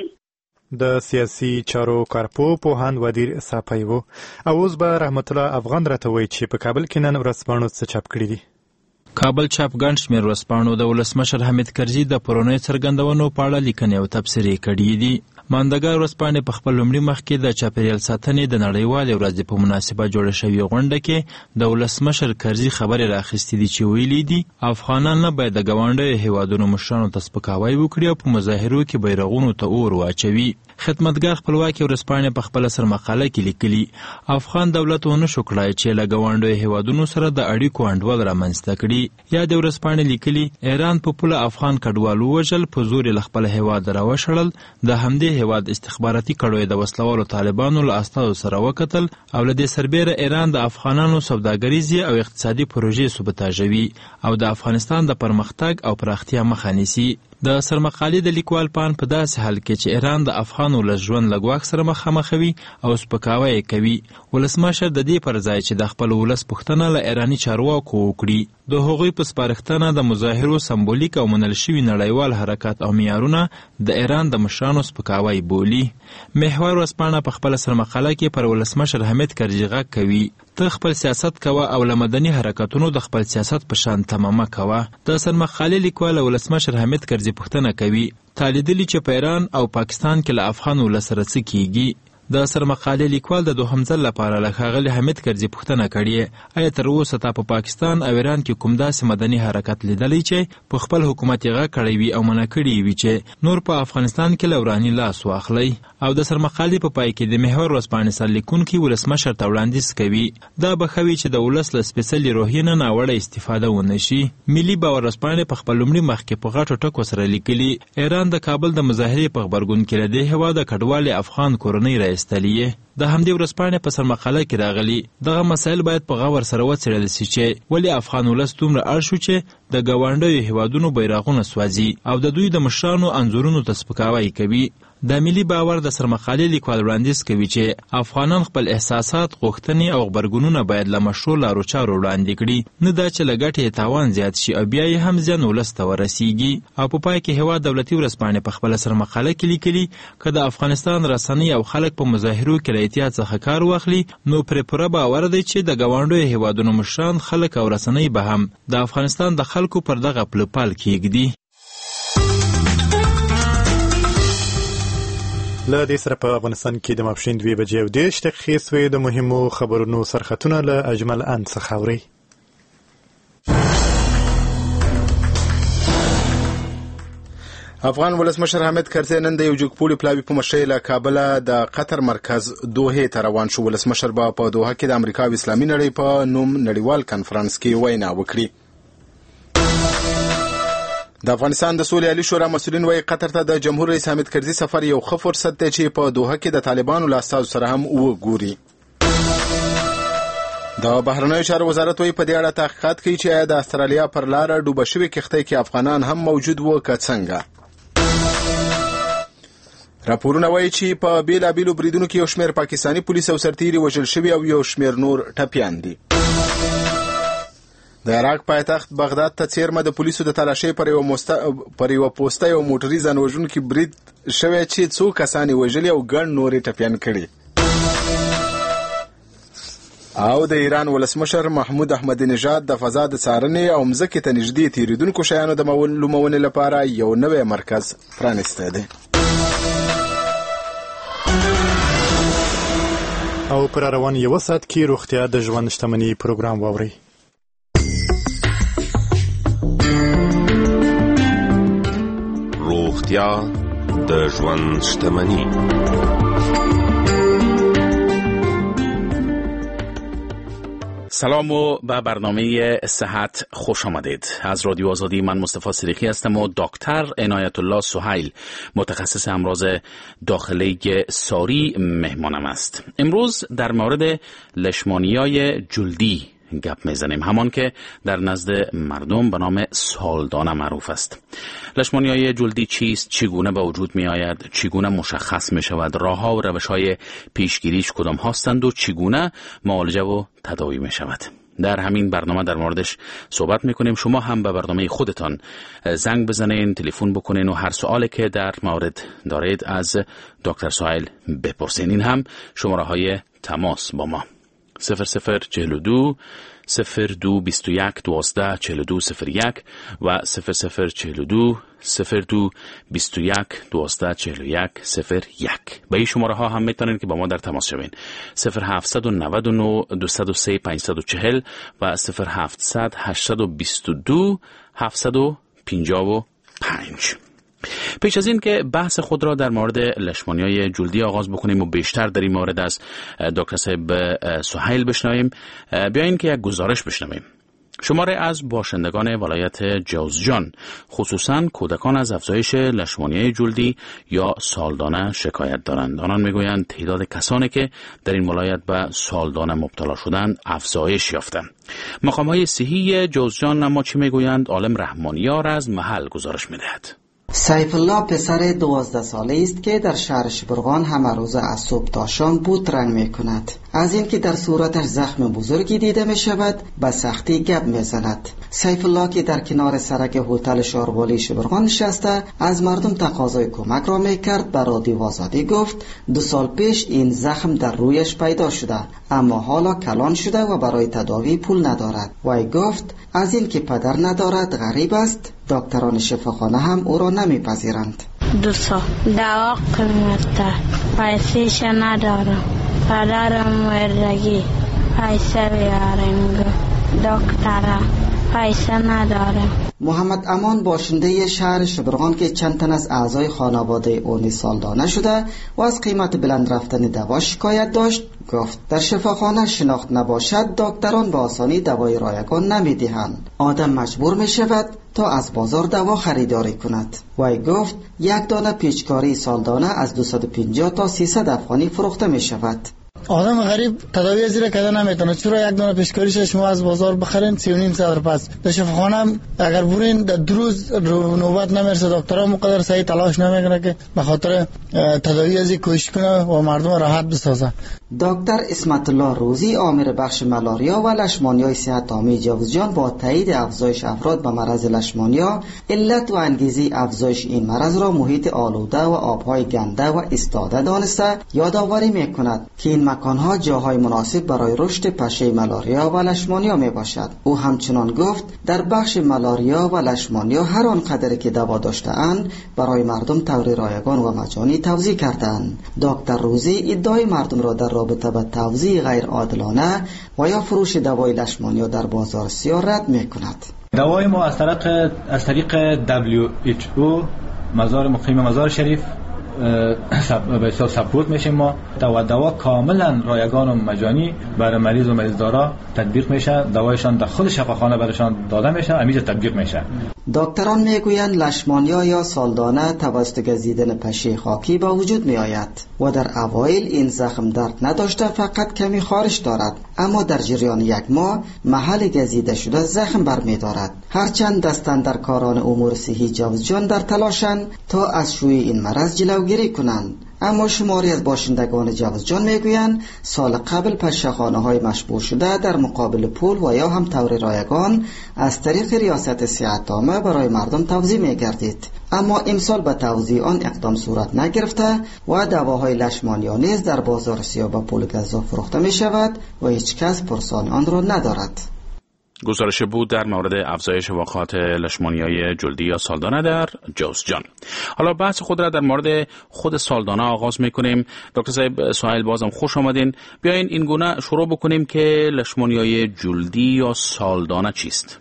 د سیاسي چارو کارپوه پوهاند ودیر صافی و. او اوس به رحمت الله افغان راته وایي چې په کابل کې نن ورځپاڼو څه چاپ کړي دي. کابل چاپ ګڼ شمېر ورځپاڼو د ولسمشر حامد کرزي د پرونیو څرګندونو په اړه لیکنې او تبصرې کړي دي. ماندګار ورځپاڼې په خپل لومړي مخ کې د چاپیریال ساتنې د نړیوالې ورځې په مناسبت جوړه شوې غونډه کې د ولسمشر کرزي خبرې راخیستې دي چې ویلي دي افغانان نه باید د ګاونډیو هیوادونو مشرانو ته سپکاوی وکړي او په مظاهرو کې بیرغونو ته اور واچوي. خدمتګار خپلواکي ورځپاڼې په خپله سرمقاله کې لیکلي افغان دولت ونه شو کړای چې له ګاونډیو هیوادونو سره د اړیکو انډول رامنځته کړي. یا د ورځپاڼې لیکلي ایران په پوله افغان کډوال ووژل په زور یې له خپل هیواد راوشړل د همدې هیواد استخباراتي کړیو د وسلوالو طالبانو له استازو سره وکتل او له دې سربیره ایران د افغانانو سوداګریزې او اقتصادي پروژې سبوتاژوي او د افغانستان د پرمختګ او پراختیا مخه نیسي. د سرمقالې د لیکوال پان په داسې حال کې چې ایران د افغان ولس ژوند له ګواښ سره مخامخ وي او سپکاوی یې کوي ولسمشر د دې پر ځای چې د خپل ولس پوښتنه له ایراني چارواکو وکړي د هغوی په سپارښتنه د مظاهرو سمبولیک او منل شوي نړیوال حرکات او معیارونه د ایران د مشرانو سپکاوی بولي. محور ورځپاڼه په خپله سرمقاله کې پر ولسمشر حامد کرزي غږ کوي ته خپل سیاست کوه او له مدني حرکتونو د خپل سیاست په شان تمامه کوه. د سرمقالې لیکوال ولسمشر حامد کرزي پوښتنه کوي تا لیدلي چې په ایران او پاکستان کې له افغان ولس سره څه کیږي. د سرمقالې لیکوال د دوهم ځل لپاره له ښاغلي حامد کرزي پوښتنه کړې آیا تر اوسه تا په پاکستان او ایران کې کوم داسې مدني حرکت لیدلی چې په خپل حکومت یې غږ کړی وي او منع کړی وي چې نور په افغانستان کې له وراني لاس واخلی. او د سرمقالې په پای کې د محور ورځپاڼې سرلیکونکي ولسمشر ته وړاندیز کوي دا به ښه وي چې د ولس له سپېڅلې روحیې نه ناوړه استفاده ونه شي. ملي باور ورځپاڼې په خپل لومړي مخ کې په غټو ټکو سره لیکلي ایران د کابل د مظاهرې په غبرګون کې له دې هېواده کډوالې افغان کورنۍ راایستلي. د همدې ورځپاڼې په سرمقاله کې راغلي دغه مسایل باید په غور سره وڅېړل سي چې ولې افغان ولس دومره اړ شو چې د ګاونډیو هېوادونو بیرغونه سوځي او د دوی د مشرانو انځورونو ته سپکاوی کوي. د ملي باور د سرمقالې لیکوال وړاندیز کوي چې افغانان خپل احساسات، غوښتنې او غبرګونونه باید له مشروع لارو چارو وړاندې کړي، نه دا چې له ګټې تاوان زیات شي او بیا یې هم زیان ولس ته ورسیږي. او په پای کې هیواد دولتي ورځپاڼې په خپله سرمقاله کې لیکلي که د افغانستان رسنۍ او خلک په مظاهرو کې له احتیاط څخه کار واخلي نو پرې پوره باور دی چې د ګاونډیو هیوادونو مشران، خلک او رسنۍ به هم د افغانستان د خلکو پر دغه پلپال کېږدي. له دې سره په افغانستان کې د ماپښین 2:10 سوې د مهمو خبرونو سرخطونه له اجمل ان څخه اوري. افغان ولسمشر حامد کرزي نن د یو جګپوړي پلاوي په مشرۍ له کابله د قطر مرکز دوحې ته روان شو. ولسمشر به په دوحه کې د امریکا او اسلامي نړۍ په نوم نړیوال کنفرانس کې وینا وکړي. د افغانستان د سولې عالی شورا مسؤلین وايي قطر ته د جمهور رئیس حامد کرزي سفر یو ښه فرصت دی چې په دوحه کې د طالبانو له استازو سره هم وګوري. د بهرنیو چارو وزارت وايي په دې اړه تحقیقات کوي چې آیا د استرالیا پر لاره ډوبه شوې کښتۍ کې افغانان هم موجود وو که څنګه. راپورونه وایي چې په بیلابیلو بریدونو کې یو شمېر پاکستاني پولیس او سرتیري وژل شوي او یو شمېر نور ټپیان دي. د عراق پایتخت بغداد ته څیرمه د پولیسو د تلاشۍ پر یوه پوسته یو موټري ځانوژونکي برید شوی چې څو کسان یې وژلي او ګڼ نور یې ټپیان کړي. او د ایران ولسمشر محمود احمدی نژاد د فضا د څارنې او مځکې ته نږدې تیریدونکو شیانو د معلومونې لپاره یو نوی مرکز پرانستی دی. او پر روان یو ساعت کې روغتیا د ژوند شتمنۍ پروګرام واوري. روغتیا د ژوند شتمنۍ. سلام و به برنامه صحت خوش آمدید. از رادیو آزادی من مصطفی صدیقی هستم و دکتر عنایت الله سهیل متخصص امراض داخلی ساری مهمانم است. امروز در مورد لشمانیای جلدی گپ میزنیم، همان که در نزد مردم به نام سالدانه معروف است. لشمانیای جلدی چیست؟ چگونه به وجود می آید؟ چگونه مشخص می شود؟ راهها و روش‌های پیشگیریش کدام هستند و چگونه معالجه و تداوی می شود؟ در همین برنامه در موردش صحبت میکنیم. شما هم به برنامه خودتان زنگ بزنین، تلفن بکنین و هر سوالی که در مورد دارید از دکتر سهیل بپرسین. این هم شماره های تماس با ما 0042 02 21 12 42 01 و 0042 02 21 12 41 01. به این شماره ها هم میتونید که با ما در تماس شوین. 0799 203 540 و 0700 822 755. پیش از این که بحث خود را در مورد لشمانیای جلدی آغاز بکنیم و بیشتر در این مورد از دکتر صاحب سهیل بشنویم، بیایید که یک گزارش بشنویم. شماری از باشندگان ولایت جوزجان خصوصا کودکان از افزایش لشمانیای جلدی یا سالدانه شکایت دارند. آنان میگویند تعداد کسانی که در این ولایت به سالدانه مبتلا شدند افزایش یافته. مقام‌های صحی جوزجان اما چی میگویند؟ عالم رحمانیار از محل گزارش میدهد. سیف الله پسر 12 ساله است که در شهر شبرغان همه روز از صبح تا شام بوت رنگ می کند. از اینکه در صورتش زخم بزرگی دیده می شود به سختی گپ می زند. سیف الله که در کنار سرک هتل شاروالی شبرغان نشسته از مردم تقاضای کمک را می کرد، به رادیو آزادی گفت 2 سال پیش این زخم در رویش پیدا شده اما حالا کلان شده و برای تداوی پول ندارد. وی گفت از اینکه پدر ندارد غریب است، دکتران شفاخانه هم او را نمیپذیرند. 2 سال دوا قیمته، پیسیش ندارم، پدرم مردگی، پیسه بیارم، دکتر پیسه ندارم. محمد امان باشنده شهر شبرغان که چند تن از اعضای خانواده اون سالدانه شده و از قیمت بلند رفتن دوا شکایت داشت گفت در شفاخانه شناخت نباشد دکتران به آسانی دوای رایگان نمیدهند. آدم مجبور می شود تا از بازار دوا خریداری کند. وی گفت 1 دانه پیچکاری سالدانه از 250 تا 300 افغانی فروخته می شود. آدم غریب تداوی زیر کردن نمیتونه. چرا یک دونه پیشکاریش شما از بازار بخرین 3.5 پس در شفاخانه هم اگر برین در 2 روز نوبت نمیرسه، دکترها مقدر صحیح تلاش نمیکنه که به خاطر تداوی از کوشش کنه و مردم راحت بسازه. دکتر اسمت الله روزی عامل بخش ملاریا و لشمانیای صحت عامه جوزجان با تایید افزایش افراد به مرض لشمانیا، علت و انگیزه افزایش این مرض را محیط آلوده و آبهای گنده و استاده دانسته یادآوری میکند که این مکانها جاهای مناسب برای رشد پشه ملاریا و لشمانیا می باشد. او همچنان گفت در بخش ملاریا و لشمانیا هر آنقدر که دوا داشته‌اند برای مردم طور رایگان و مجانی توزیع کردند. دکتر روزی ادعای مردم را در رابطه با توزیع غیر عادلانه و یا فروش دوای لشمانیا در بازار سیاه رد میکند. دوای ما از طریق WHO مقیم مزار شریف به سپورت میشیم. ما دوا کاملا رایگان و مجانی برای مریض و مریضدارا تطبیق میشه. دوایشان در خود شفاخانه برایشان داده میشه، همیشه تطبیق میشه. دکتران میگویند لشمانیا یا سالدانه توسط گزیدن پشه خاکی به وجود می آید و در اوایل این زخم درد نداشته، فقط کمی خارش دارد، اما در جریان 1 ماه محل گزیده شده زخم برمی دارد. هرچند دستاندرکاران امور صحی جوزجان در تلاشند تا از شیوع این مرض جلوگیری کنند، اما شماری از باشندگان جوزجان میگویند سال قبل پشه‌خانه‌های مشبوه شده در مقابل پول و یا هم طور رایگان از طریق ریاست صحت عامه برای مردم توزیع می‌گردید، اما امسال به توزیع آن اقدام صورت نگرفته و دواهای لشمانیا نیز در بازار سیاه با پول گزاف فروخته می‌شود و هیچ کس پرسان آن را ندارد. گزارش بود در مورد افزایش واقعات لشمانیای جلدی یا سالدانه در جوزجان. حالا بحث خود را در مورد خود سالدانه آغاز میکنیم. دکتر صاحب سهیل بازم خوش آمدین. بیاین این گونه شروع بکنیم که لشمانیای جلدی یا سالدانه چیست؟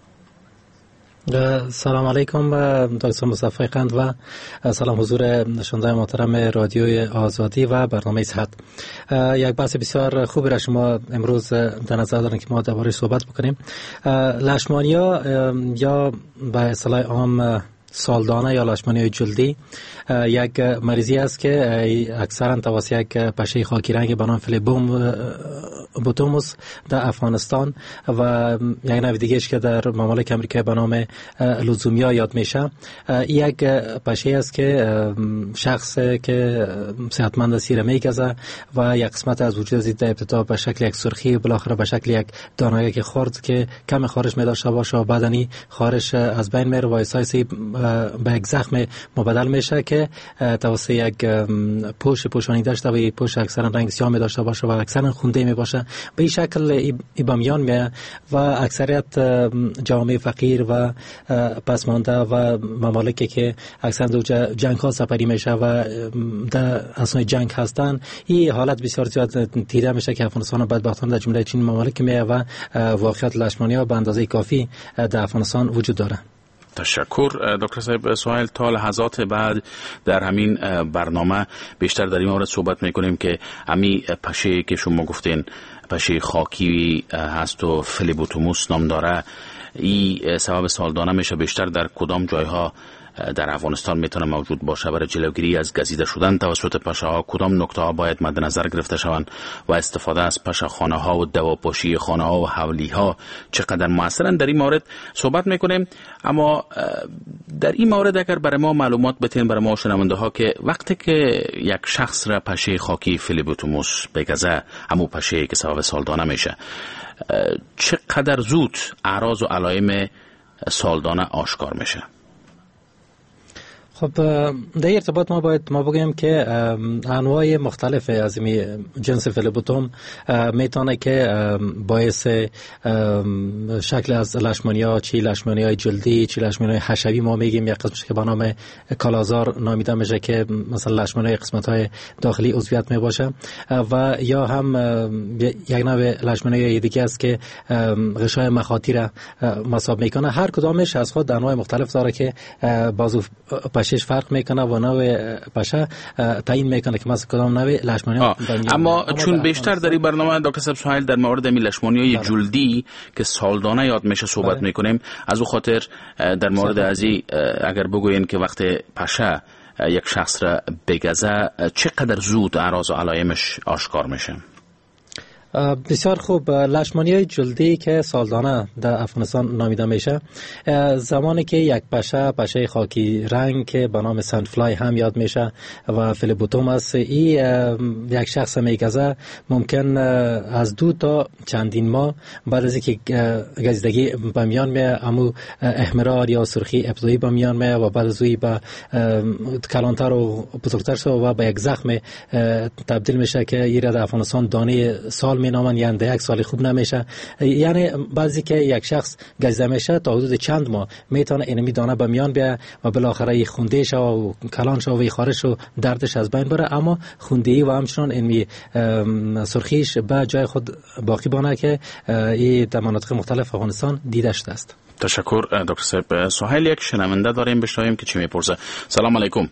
سلام علیکم دکتر مصطفی قند و سلام حضور شنونده محترم رادیوی آزادی و برنامه صحت. یک بحث بسیار خوبی را شما امروز در نظر دارین که ما درباره‌اش صحبت بکنیم. لشمانیا یا به اصطلاح عام سالدانه یا لشمانیای جلدی یک مریضی است که اکثرا توسط یک پشه خاکی رنگ به نام فلیبوتوموس در افغانستان و یک نوع دیگه‌اش که در ممالک امریکا به نام لوزومیا یاد میشه، یک پشه است که شخص که صحتمند سیر میگذه و یک قسمت از وجود از ابتدا به شکل یک سرخی بالاخره به شکل یک دانه که خرد که کم خارش می داشته باشه و بعدنی خارش از بین میره و اساساً به یک زخم مبدل میشه که توسط یک پوشانی داشته و پوش اکثرا رنگ سیاه می داشته باشه و اکثرا خونده می باشه. به این شکل به میان میاد و اکثریت جامعه فقیر و پسمانده و ممالکی که اکثرا دو جنگ ها سپری میشه و در اثنای جنگ هستن، این حالت بسیار زیاد دیده میشه که افغانستان بدبختانه در جمله چین ممالک میاد و واقعیت لشمانیا به اندازه کافی در افغانستان وجود داره. تشکر دکتر صاحب سهیل. تا لحظات بعد در همین برنامه بیشتر در این مورد صحبت میکنیم که همین پشه که شما گفتین پشه خاکی هست و فلیبوتوموس نام داره، این سبب سالدانه میشه. بیشتر در کدام جایها در افغانستان میتونه موجود باشه؟ برای جلوگیری از گزیده شدن توسط پشه ها کدام نکته ها باید مد نظر گرفته شوند و استفاده از پشه خانه ها و دواپاشی خانه ها و حولی ها چقدر موثرن؟ در این مورد صحبت میکنیم. اما در این مورد اگر برای ما معلومات بتین، برای ما شنونده ها، که وقتی که یک شخص را پشه خاکی فلیبوتوموس بگزه، همون پشه که سبب سالدانه میشه، چقدر زود اعراض و علائم سالدانه آشکار میشه؟ خب در ارتباط ما بگیم که انواع مختلف از این جنس فلیبوتوم میتونه که باعث شکل از لشمانیا، چی لشمانیای جلدی، چی لشمانیای حشوی ما میگیم، یک قسمش که به نام کالازار نامیده میشه که مثلا لشمانیای قسمت‌های داخلی عضویت می باشه، و یا هم یک نوع لشمانیای دیگه است که غشای مخاطی را مصاب میکنه. هر کدامش از خود انواع مختلف داره که بازو پشهش فرق میکنه و نوع پشه تعیین میکنه که مثلا کدام نوع لشمانیا. اما چون بیشتر در این برنامه دکتر صاحب سهیل در مورد می لشمانیای جلدی که سالدانه یاد میشه صحبت میکنیم، از او خاطر در مورد ازی اگر بگوین که وقت پشه یک شخص را بگزه چقدر زود اعراض و علائمش آشکار میشه؟ بسیار خوب. لشمانی‌های جلدی که سالانه در افغانستان نامیده میشه، زمانی که یک پشه خاکی رنگ که به نام سنفلای هم یاد میشه و فلیبوتوم است، این یک شخص میگذه ممکن از 2 تا چندین ماه بعد از اینکه گزیدگی به میان میاد، امو احمرار یا سرخی ابتدایی به میان میاد و بعد از اون به کلانتر و بزرگتر شد و به یک زخم تبدیل میشه که این در افغانستان دانه سال مینامن، یعنی در یک سال خوب نمیشه. یعنی بعضی که یک شخص گزیده میشه تا حدود چند ماه میتونه اینمی دانه به میان بیاد و بالاخره خونده شه و کلان شه و خارش و دردش از بین بره، اما خونده‌ای و همچنان اینمی سرخیش به جای خود باقی بانه که این در مناطق مختلف افغانستان دیده شده است. تشکر دکتر صاحب. سهیل، یک شنونده داریم، بشنویم که چی میپرسه. سلام علیکم.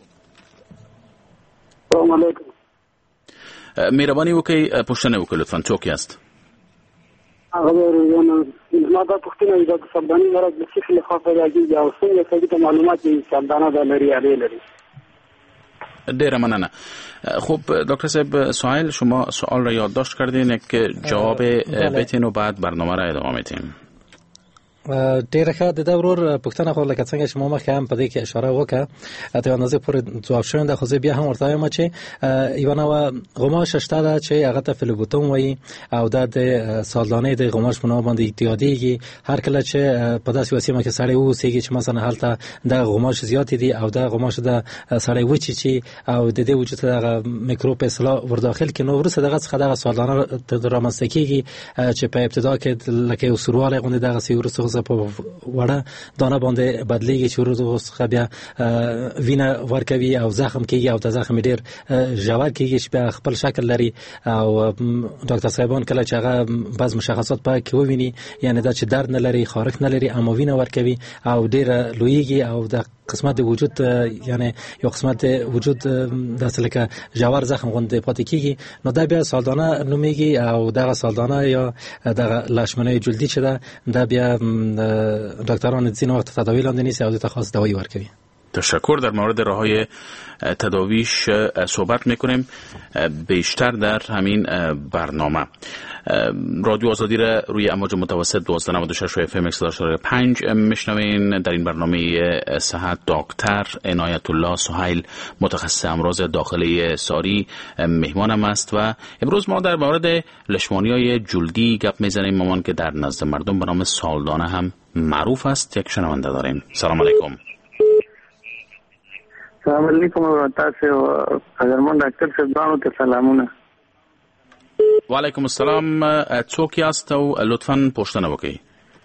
سلام علیکم. مهربانی وکړئ پوښتنه وکړئ لطفا. څوک یاست؟ هغه روزانه ما دا پوښتنه د سبداني مرض د سیفل خوا پیدا کېږي او څنګه سړي ته معلومات دي سبدانه د لري اړې لري. ډیره مننه. خب دکتر صاحب، سهیل شما سوال را یادداشت کردین که جواب بتین و بعد برنامه را ادامه میتیم. ډیره ښه. د دا ورور پوښتنه خو لکه څنګه چې ما مخکې هم په دې کې اشاره وکړه د اندازې پورې ځواب شوی ده، خو زه بیا هم ورته وایم چې یوه نوعه غوماش شته ده چې هغه ته فلیبوتوم وایي او دا د سالدانې د غوماش په نوم باندې یادېږي. هر کله چې په داسې سیمه کې سړی اوسېږي چې مثلا هلته د غوماش زیاتې دي او د غوماش د سړی وچیچي او د دې وجود ته دغه میکروب په اصطلاح ورداخل کې، نو وروسته دغه څخه دغه سالدانه رامنځته کېږي چې په ابتدا کې لکه یو سوروالی غوندې دغسې وروسته په وړه دانه باندې بدلیږي چې وروسته بیا وینه ورکوي او زخم کېږي او د زخم ډېر ژور کېږي چې بیا خپل شکل لري او ډاکټر صاحبان کله چې هغه بعض مشخصات په کې وویني، یعنی دا چې درد نه لري، خارښ نه لري، اما وینه ورکوي او ډېر لویږي او د قسمت وجود یعنی یو قسمت وجود داسې لکه ژور زخم غوندې پاتې کېږي، نو دا بیا سالدانه نومیږي او دغه سالدانه یا دغه لشمنه جلدی چې ده دا بیا دکتران ځینې وخت تداوی لاندې نیسي او د خاص دوایی ورکوي. تشکر. در مورد راه‌های تداویش صحبت میکنیم بیشتر در همین برنامه. رادیو آزادی را روی امواج متوسط 1296 و FM 104.5 میشنوین. در این برنامه صحت دکتر عنایت الله سهیل متخصص امراض داخلی ساری مهمانم است و امروز ما در مورد لشمانی‌های جلدی گپ میزنیم، مامان که در نزد مردم به نام سالدانه هم معروف است. یک شنونده داریم. سلام علیکم. سلام علیکم و تاسو قدرمن ډاکټر صاحبانو ته سلامونه. و علیکم السلام. څوک یاست او لطفاً پوښتنه وکړئ.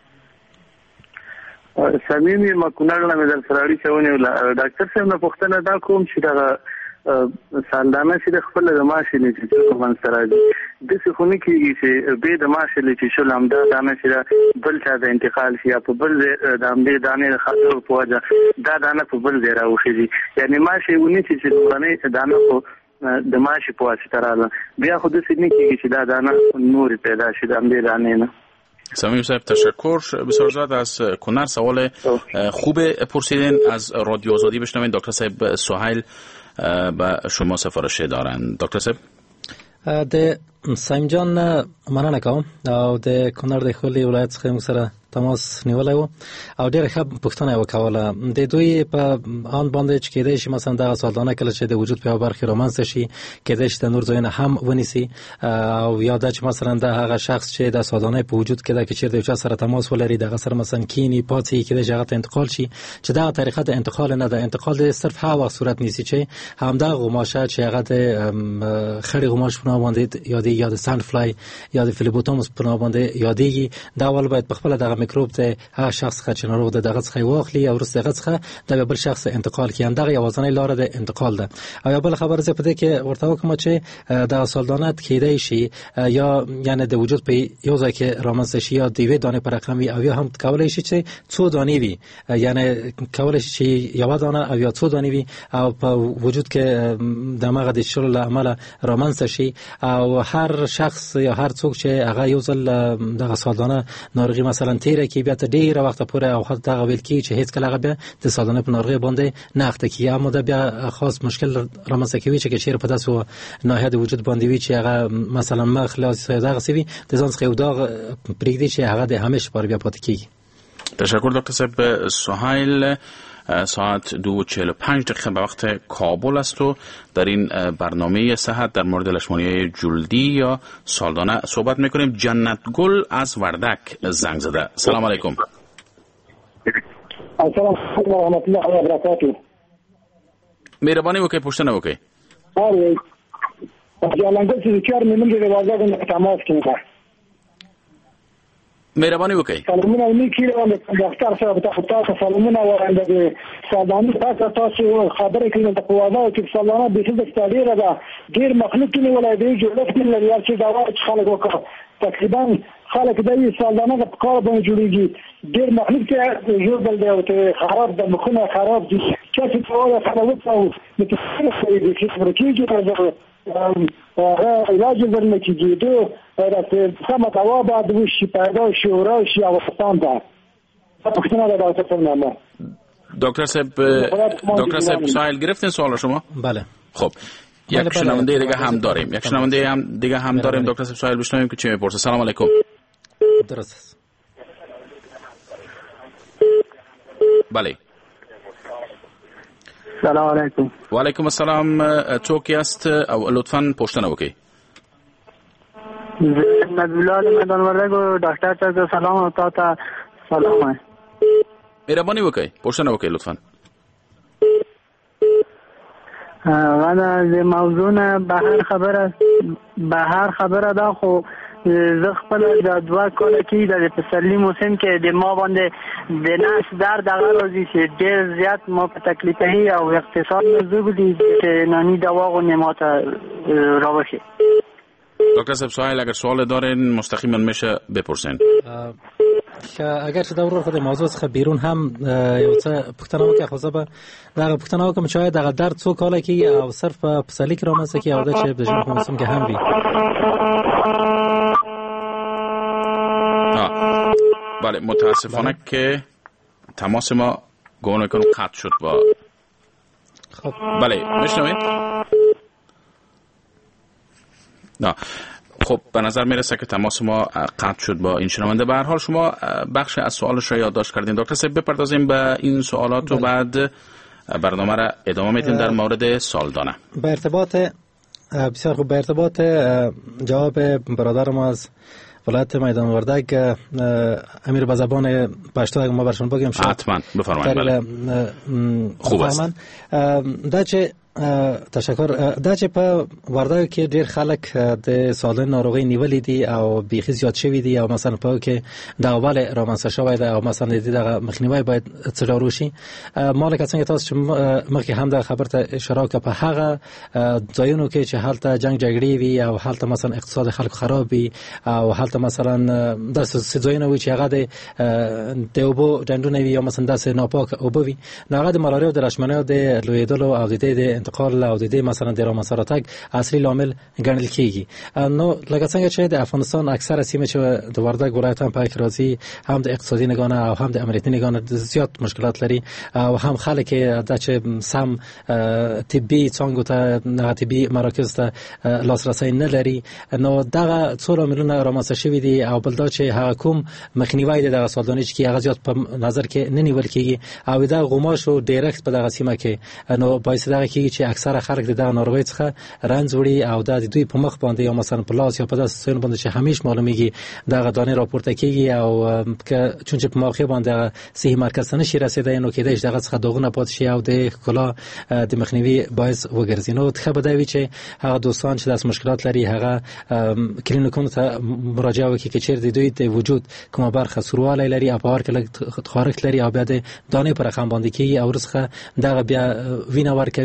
صمیمي مکونړ نه مې در سره اړیکه ونیوله. ډاکټر صاحب نه پوښتنه دا کوم چې دغه سالدانه چې د خپل د ماشې نه چې څه منځته راځي داسې خو نه کېږي چې بې د ماشې نه چې شول همدا دانه چې بل چا د انتقال شي یا په بل د همدې دانې د خاطر په وجه دا دانه په بل ځای راوخېږي، یعنې ماشې ونیسي چې لومړنۍ دانه خو د ماشې په واسطه راغله، بیا خو داسې نه کېږي چې دا دانه نورې پیدا شي د همدې دانې نه. صمیم صاحب تشکر. بسیار زیاد از کنر سوال خوب پرسیدین. از رادیو آزادی بشنوین. دکتر صاحب سهیل با شما سفارش دارند. دکتر صاحب د سایم جان مننه کوم او د کونړ د خولي ولایت څخه موږ سره تماس نیولای و او ډېر ښه پوښتنه وکوله د دوی په آن باندې چې کېدای شي مثلا دغه سالدانه کله چې د وجود په برخې رامنځته شي کېدای شي د نور ځایونه هم ونیسي او یا دا چې مثلا د هغه شخص چې د سالدانه په وجود کې د کچیر د یو چا سره تماس ولري دغه سره مثلا کینی پاتې کېدای شي هغه ته انتقال شي چې دا طریقه د انتقال نه ده. انتقال د صرف هغه صورت نیسي چې همدا غوماشه چې هغه د خړې غوماش په نوم باندې یا د ساند فلای یا د فلیبوتوم په نوم باندې یادېږي، دا ول باید په خپل دغه میکروب ته هغه شخص چې ناروغ ده دغه څخه واخلي او وروسته دغه څخه د بل شخص انتقال کړي. دغه یوازینۍ لار د انتقال ده. او یو بل خبره زه په دې کې ورته وکم چې د سالدانه کېدای شي یا یعنی د وجود په یو ځای کې رامنځته شي یا د یوې دانې په رقم وي او یا هم کولای شي چې څو دانې وي، یعنی کولای شي چې یو دانه او یا څو دانې وي او په وجود کې دماغ د شل عمله رامنځته شي او هر شخص یا هر څوک چې هغه یو ځل دغه سالدانه ناروغي مثلا تیره کې بیا ته ډیره وخت پورې او حتی ویل کی چې هیڅ کله بیا د سالانه په ناروغي باندې نه اخته کی اما دا بیا خاص مشکل رامنځته کوي چې چیرې په تاسو ناحیه د وجود باندې وی چې هغه مثلا مخ لاس دغه سوي د ځان څخه یو داغ پرېږدي چې هغه د همیشه پر بیا پاتې کیږي. تشکر دکتر صاحب. سهیل ساعت 2:45 به وقت کابل است و در این برنامه صحت در مورد لشمانیای جلدی یا سالدانه صحبت میکنیم. جنت گل از وردک زنگ زده. سلام علیکم. السلام علیکم و رحمت الله و برکاته. مهربانی وکړئ پوښتنه وکړئ. جالنګل چې چار مې موږ د وازګو په تماس کې نه. مهربانی وکړئ. سلامونه نیکی له ډاکټر صاحب ته سلامونه وړاندې سادانه تاسو خبرې کوي د قواده چې سلامونه به څه ستړي راځي ډیر مخلوق نه ولایدې جوړښت نه لري چې دا چې خلک وکړه تقریبا خلک د سلامونه په کار باندې جوړیږي ډیر مخلوق چې یو بل دی او ته خراب د مخونه خراب دي چې څه ولا خلک او د تفصیل دي چې ورکیږي علاج ورنه کیږي دو راته سم دوا بعد وشي پیدا شي او راشي افغانستان ته پښتنه د دکتر نامه. دکتر صاحب سوال گرفتین سوال شما؟ بله. خب یک شنونده دیگه هم داریم. دکتر صاحب سوال بشنویم که چی میپرسه. سلام علیکم. درست است. بله. سلام علیکم. و علیکم السلام. چوکی است او لطفاً پوښتنه وکړئ. نبیلال میدان وردګو ډاکټر ته سلام او تاسو سلام. مهرباني وکړئ پوښتنه وکړئ لطفاً. وانا د موضوع نه بهر خبره ده خو زه خپل د دوا کال کې د تسلی موسم کې د ما باندې د ناس درد دغه راځي چې ډېر زیات ما په تکلیفي او اقتصاد مزوب دي چې نانی دوا غو نماته راوشه. دکتر صاحب سوال اگر سوال دارین مستقیما میشه بپرسین. اگر چې دا ورور خو د موضوع څخه بیرون هم یو څه پوښتنه وکړه خو زه به دا پوښتنه وکړم چې آیا دغه درد څو کاله کې او صرف په پسرلي کې رامنځته کېږي او دا چې د ژمي په موسم کې هم وي. بله متاسفانه که تماس ما گمان میکنم قطع شد با خب بله میشنوید؟ نه خب به نظر میرسه که تماس ما قطع شد با این شنونده. به هر حال شما بخش از سوالش را یادداشت کردین. دکتر صاحب بپردازیم به این سوالات و بعد برنامه را ادامه میدیم در مورد سالدانه. به ارتباط بسیار خوب، به ارتباط جواب برادر ما از ولایت میدان وردک امیر به زبان پشتو اگه ما برشون بگیم حتما بفرمایید. خوب است. دا چې تشکر. دا چې په وردک کې ډیر خلک د سالن ناروغي نیولې دي او بیخي زیات شوی دي او مثلا په کې دا اول رامنځته شوی دی او مثلا د دغه مخنیوي باید څلورو شي. مالک څنګه تاسو چې مخکې هم د خبر ته اشاره وکړه په هغه ځایونو کې چې حالت جنگ جګړې وي او حالت مثلا اقتصاد خلک خراب وي او حالت مثلا د ځایونو وي چې هغه د اوبو ډنډونه وي او مثلا د ناپاک اوبه وي نو هغه د ملاریا او د رشمنه د لویدلو او د انتقال او د مثلا د رامسراتګ اصلي لامل ګڼل کیږي. نو لکه څنګه چې د افغانستان اکثره سیمه چې د وردګ ولایت هم پاک راځي هم د اقتصادي نگانه او هم د امنیتي نگانه زیات مشکلات لري او هم خلک د چې سم طبي څنګه ته نه طبي مراکز ته لاسرسي نه لري. نو دغه څو میلیونه رامسر شوی دي او بل دا چې حکومت مخنیوي د سالدانه چې هغه زیات په نظر کې نه نیول کیږي او دا غوماش او ډایرکټ په دغه سیمه کې نو باعث دغه کیږي چې اکثره خلک د دغه ناروغي څخه رنځ وړي او د دوی په مخ باندې یا مثلا په لاس یا په داس سن باندې چې همیش معلومیږي دغه دانه راپورته کیږي او چون چې په موقع باندې صحي مرکز ته نشي رسیدای نو کېدای دغه څخه دغونه پات شي او د کلا د مخنیوي باعث وګرځي. نو ښه به دی چې هغه دوستان چې داس مشکلات لري هغه کلینیکونو ته مراجعه وکړي چې چیرې د دوی د وجود کومه برخه سورواله لري او په هر کله خارښت لري او بیا د دانه پر رقم باندې کیږي او رسخه دغه بیا وینه ورکوي او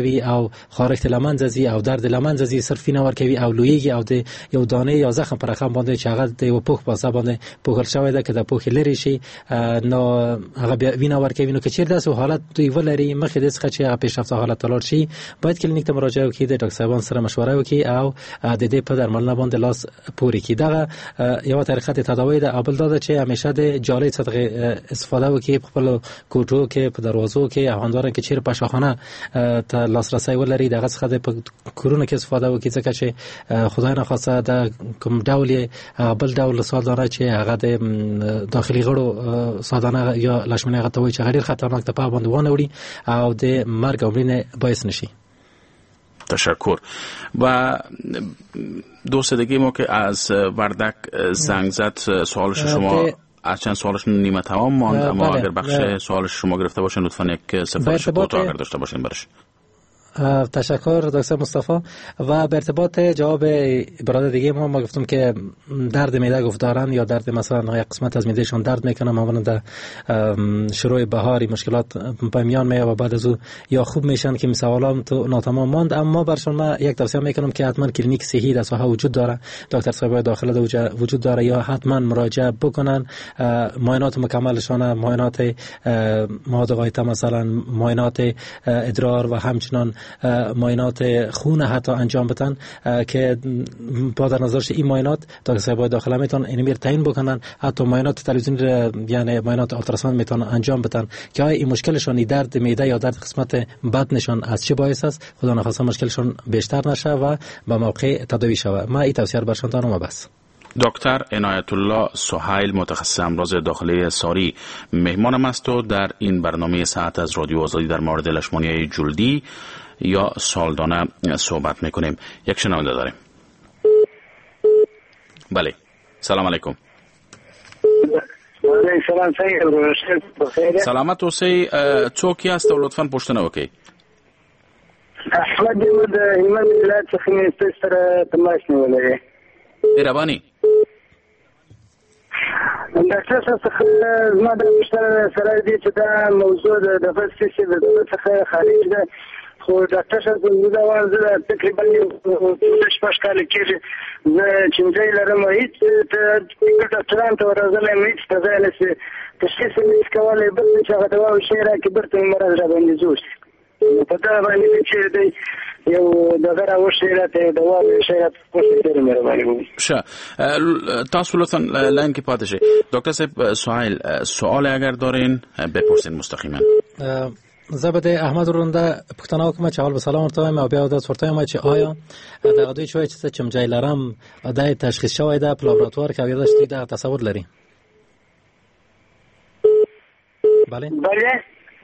او خارښت لمن زی او درد لمن زی صرف نه ورکوي او لویږي او د یو دانه یا زخم پر رقم باندې چې هغه د یو پوښ په حساب باندې پوښل شوی ده کله پوښ لري شي نو هغه بیا وینه ورکوي نو کچیر داسې حالت دوی ولري مخې د څخه چې هغه پیشرفته حالت تلل شي باید کلینیک ته مراجعه وکړي د ډاکټر صاحبان سره مشوره وکړي او د دې په درملنه باندې لاس پوري کړي دغه یو طریقه د تداوی ده ابل ده چې همیشه د جالۍ صدقه استفاده وکړي په خپل کوټو کې په دروازو کې او همدارنګه چې چیرې پاشخانه ته لاسرسي ولري دغه څخه د کورونه کې استفاده وکړي ځکه چې خدای نه خواسته د کوم ډول بل ډول سادانه چې هغه د داخلي غړو سادانه یا لاشمنه هغه ته وایي چې غیر خطرناک ته په باندې ونه وړي او د مرګ او مړینې باعث نشي. تشکر. و دوست دیگه ما که از وردک زنگ زد سوالش شما چند سوالش نیمه تمام ماند اما اگر بخش سوالش شما گرفته باشین لطفا یک سفارش کوتاه اگر داشته باشین برش. تشکر دکتر مصطفی. و به ارتباط جواب برادر دیگه ما گفتم که درد معده گفت دارن یا درد مثلا یک قسمت از معدهشون درد میکنه معمولا در شروع بهاری مشکلات به میان میاد و بعد از او یا خوب میشن که سوالام تو ناتمام ماند اما برشون ما یک توصیه میکنم که حتما کلینیک صحی در ساحه وجود داره دکتر صاحب داخل وجود داره یا حتما مراجعه بکنن معاینات مکملشون معاینات مواد غایطه مثلا معاینات ادرار و همچنان معاینات خون حتی انجام بدن که با در نظرش این معاینات دکتر صاحب داخله میتونن اینمیر تعیین بکنن حتی معاینات تلویزیونی یعنی معاینات آلتراساوند میتونن انجام بدن که آیا این مشکلشون درد معده یا درد قسمت بدنشون از چه باعث است خدا نخواسته مشکلشون بیشتر نشه و به موقع تداوی شود. ما این توصیه رو برشون دارم و بس. دکتر عنایت الله سهیل متخصص امراض داخلی ساری مهمانم است و در این برنامه ساعت از رادیو آزادی در مورد لشمانیای جلدی یا سالدانه صحبت میکنیم. یک شنونده داریم. بله سلام علیکم. سلامت اوسئ. څوک یاست او لطفا پوښتنه وکړئ. احمد د هلمند ولایت څخه مې سره تماس نیولې. مهرباني. ډاکټر صاحب څخه زما د سره دې چې دا موضوع د فلسفې د څخه خارج ده خو ډاکټر صاحب زه وایم تقریبا شپږ کال کېږي زه چینجی لرم هېڅ ډاکټرانو ته ورغلی یم هېڅ په ځای نشي تشخیص یې نشي کولی بل چې هغه دوا شی راکړي بېرته مې مرض راباندې جوړ شي په دغه باندې چې دی یو دغه راوښي راته دوا شی راته پوښتنه ډېره مهرباني وکړي. ښه تاسو لطفا لاین کې پاتې شئ. دکتر صاحب سهیل سوال اگر دارین بپرسین مستقیما. زه به د احمد ورنده پښتنه وکم چې اول به سلام ورته وایم او بیا د ورته وایم چې آیا دغه دوی شوی چې چمجای لرم د تشخیص شوی ده په لابراتوار کې او یا دشتي د تصور لري. بله بله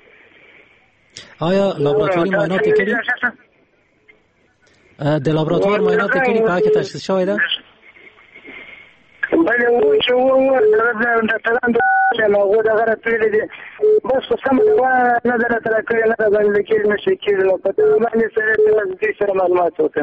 آیا لابراتواری معاینات کړي د لابراتوار معاینات کړي په کې تشخیص شوی ده؟ بله و چې و ډاکټران د هغو دغه راټولې دي بس خو سمه دوا نه ده راته راکړې نه ده باندې کېږي نه شي کېږي نو په دغه باندې سره معلومات وکړم.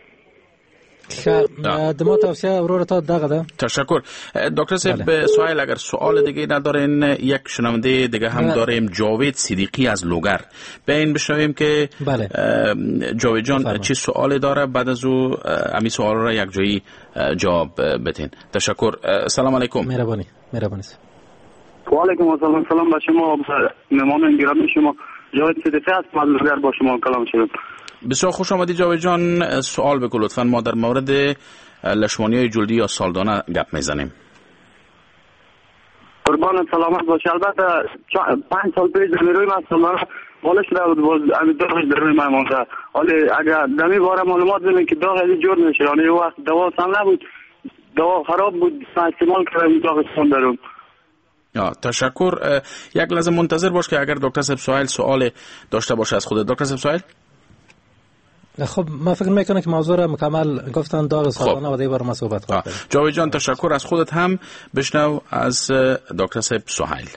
د ما توصیه ورور تا دغه ده. تشکر. دکتر صاحب سوال اگر سوال دیگه ندارین یک شنونده دیگه هم داریم جاوید صدیقی از لوگر. به این بشنویم که جاوید جان چه سوالی داره بعد از او امی سوال را یک جایی جواب بدین. تشکر. سلام علیکم. مهربانی. و علیکم السلام. سلام به شما مهمان گرامی شما جاوید صدیقی است از لوگر با شما کلام شدم. بسیار خوش آمدید جاوید جان. سوال بگو لطفا. ما در مورد لشمانیای جلدی یا سالدانه گپ میزنیم. قربان سلامت باشه. البته 5 سال پیش در روی من سالدانه بالش را بود باز داغش در روی من مونده. ولی اگر دمی باره معلومات بدین که داغ از جور نشه یعنی یه وقت دوا سم نبود دوا خراب بود استعمال کردم داغش سم درون. تشکر. یک لحظه منتظر باش که اگر دکتر صاحب سوال داشته باشه از خودت. دکتر صاحب خب ما فکر میکنم که موضوع را مکمل گفتن داغ سالانه و دیگه بار ما صحبت کنیم. جاوید جان تشکر. از خودت هم بشنو از دکتر صاحب سهیل.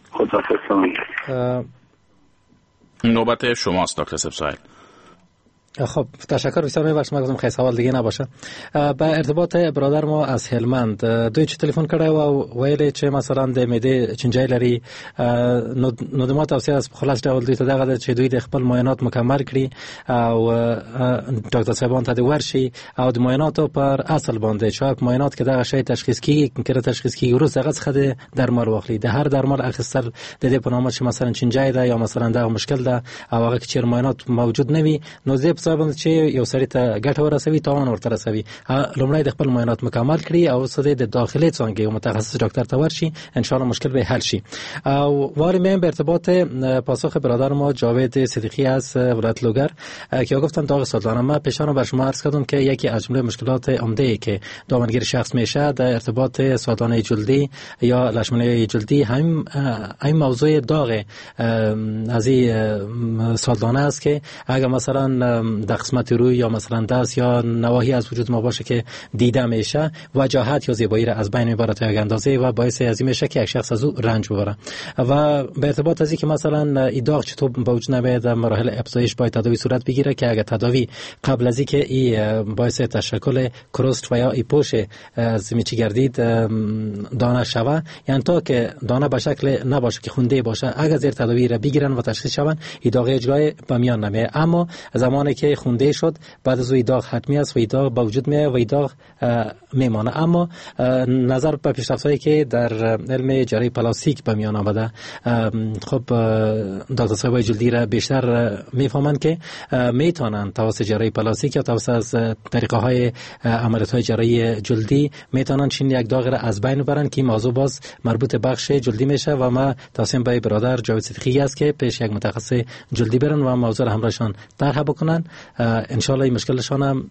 خداحافظ. نوبت شماست دکتر صاحب سهیل. خب تشکر بسیار. میبخشید من گفتم خیلی سوال دیگه نباشه. با ارتباط برادر ما از هلمند دوی چې تلیفون کړی و ویل چې مثلا د معدې چنجای لري، نو د ما توصیه است په خلاص ډول دوی ته دغه چې دوی د خپل معاینات مکمل کړي او ډاکټر صاحبان ته د ورشي او د معایناتو پر اصل باندې چې معاینات کې دغه شی تشخیص کیږي کړه تشخیص کیږي وروسته هغه څخه د درمل واخلي. د هر درمل اخیستل د دې په نامه چې مثلا چنجای ده یا مثلا دغه مشکل ده او هغه چې معاینات موجود نه وي نو زه په صاحب چې یو سړی ته ګټه ورسوي تاوان ورته رسوي. لومړی د خپل معاینات مکمل کړي او سده د داخلي څنګه یو متخصص ډاکټر ته ورشي ان شاء الله مشکل به حل شي. او وارد میایم به ارتباط پاسخ برادر ما جاوید صدیقی از ولایت لوگر که گفتن داغ سلطانه. من پیشانو بر شما عرض کردم که یکی از جمله مشکلات عمده که دامنگیر شخص میشه در ارتباط سرطان جلدی یا لشمانه جلدی همین موضوع داغ از این سلطانه است که اگر مثلا در قسمت روی یا مثلا دست یا نواحی از وجود ما باشه که دیده میشه وجاهت یا زیبایی را از بین میبره تا یک اندازه و باعث از این میشه که یک شخص از او رنج ببره. و به ارتباط از این که مثلا این داغ چطور به وجود نمیاد در مراحل ابتداییش باید تداوی صورت بگیره که اگر تداوی قبل از اینکه این باعث تشکل کروست و یا ای پوش از میچی گردید دانه شوه، یعنی تا که دانه به شکل نباشه که خونده باشه اگر زیر تداوی را بگیرن و تشخیص شون این داغ هیچ جای به میان نمیاد. اما زمانی که خونده شد بعد از این داغ حتمی است و این داغ به وجود میاد و این داغ میمانه. اما نظر به پیشرفت‌هایی که در علم جراحی پلاستیک به میان آمده، خب دکتر صاحبای جلدی را بیشتر میفهمند که میتونن توسط جراحی پلاستیک یا توسط از طریقه های عملیات های جراحی جلدی میتونن چین یک داغ را از بین ببرن که موضوع باز مربوط بخش جلدی میشه و ما توصیه به برادر جاوید صدیقی است که پیش یک متخصص جلدی برن و موضوع همراهشان طرح بکنن. ان شاء الله این مشکلشان هم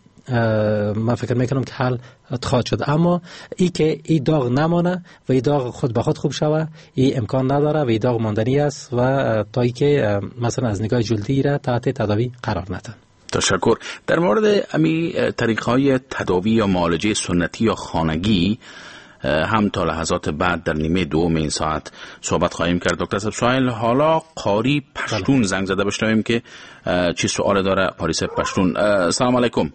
من فکر میکنم که حل خواهد شد. اما ای که این داغ نمانه و این داغ خود به خود خوب شوه این امکان نداره و این داغ ماندنی است و تا ای که مثلا از نگاه جلدی را تحت تداوی قرار ندن. تشکر. در مورد امی طریقهای تداوی یا معالجه سنتی یا خانگی هم تا لحظات بعد در نیمه دوم این ساعت صحبت خواهیم کرد. دکتر سهیل، حالا قاری پشتون زنگ زده بشنویم که چی سوال داره. قاری پشتون، سلام علیکم.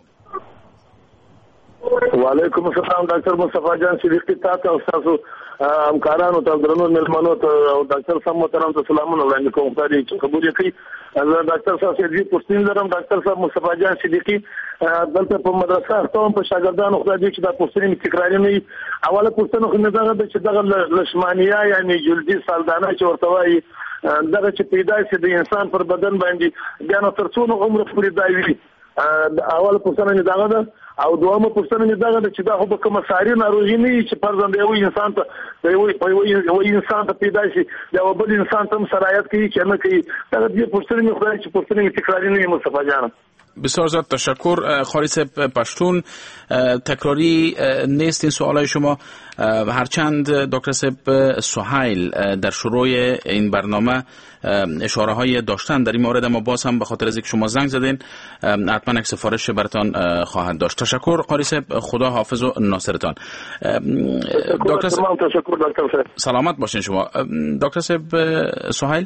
و علیکم السلام ډاکټر مصطفی جان صدیقی تاسو او تاسو همکارانو ته درنو ملمنو ته او ډاکټر صاحب محترم ته سلامونه وړاندې کوم. تاسو چې خبرې کوي ډاکټر صاحب سیدی پوښتنه لرم. ډاکټر صاحب مصطفی جان صدیقی دلته په مدرسه ته په شاګردانو خو دې چې دا پوښتنې تکراري نه وي. اوله پوښتنه خو نه ده چې دغه لشمانیا یعنی جلدی سالدانه چې ورته وایي دغه چې پیدا شي د انسان پر بدن باندې بیا نو تر څو عمر پورې دا وي. اوله پوښتنه نه ده او دوامه پوښتنه نه ده چې دا خو به کومه ساري ناروغي نه وي چې فرضاً یو انسان ته یو انسان ته پیدا شي یو بل انسان ته سرایت کوي چې نه کوي. دا دې پوښتنه نه خدای چې پوښتنه تکراری نه وي. مصطفی جان بسیار زیاد تشکر. خاریس پشتون، تکراری نیست این سوالای شما، هرچند دکتر سهیل در شروع این برنامه اشاره های داشتن در این مورد، اما باز هم به خاطر از اینکه شما زنگ زدین حتما یک سفارش براتان خواهد داشت. تشکر قاریس، خدا حافظ و ناصرتان. دکتر سلامت باشین شما. دکتر سهیل.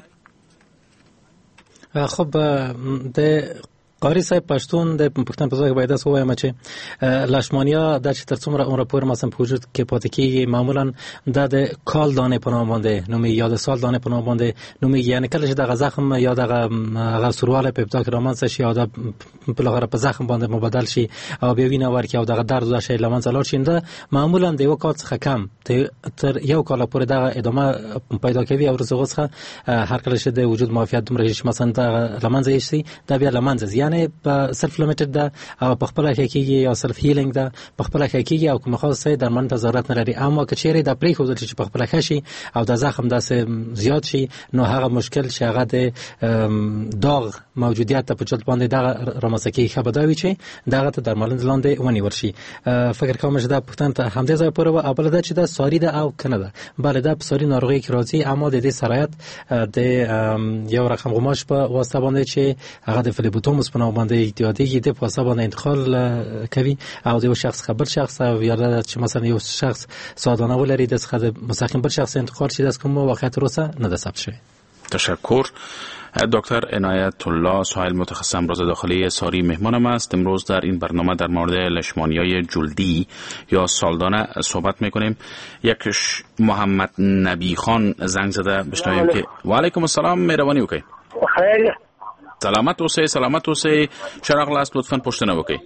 خب قاری صاحب پښتون د پښتون په ځای باید تاسو وایم چې لشمانیا د چې تر څومره عمر پورې مثلا په وجود کې پاتې کیږي معمولا د کال دانه په نام باندې نومي یا د سال دانه په نام باندې نومي، یعنی کله چې د زخم یا د سرواله په ابتدا کې رومانس شي یا د بلغره په زخم باندې مبدل شي او بیا وینه ورکړي او د درد شي لمنځه لاړ شي، دا معمولا د یو کال څخه کم تر یو کال پورې دا ادامه پیدا کوي او رزغه څخه هر کله چې د وجود معافیت دومره شي مثلا د لمنځه شي دا بیا لمنځه، یعنی په سلف لیمیټډ ده او په خپل حقیقي یا سلف هیلینګ ده په خپل حقیقي او کوم خاصه درمن ته ضرورت نه لري. اما که چیرې د پرې خوځل چې په خپل خشي او د زخم داسې زیات شي نو هغه مشکل چې هغه د داغ موجودیت په جلد باندې د رامسکی خبرداوي چې دغه ته درملنه لاندې ونی ورشي. فکر کوم چې دا پښتون ته همدې ځای پورې او بل دا چې دا ساری ده او کنه ده بل دا ساری ناروغي کې راځي، اما د دې سرایت د یو رقم قماش په واسطه باندې چې هغه د فلیبوتوموس په نام باندې ایجادیږي د په واسطه باندې انتقال کوي او د یو شخص خبر شخص او یا چې مثلا یو شخص سادانه ولري د څخه مستقیم بل شخص انتقال شي د کوم واقعیت روسه نه ده ثبت شوی. تشکر. دکتر عنایت الله سهیل متخصص امراض داخلی ساری مهمانم است. امروز در این برنامه در مورد لشمانیای جلدی یا سالدانه صحبت میکنیم. یکش محمد نبی خان زنگ زده، بشنویم که و علیکم السلام، مهربانی وکړئ. خیر، سلامت اوسئ. چراغ لاس لطفا پوښتنه وکړئ.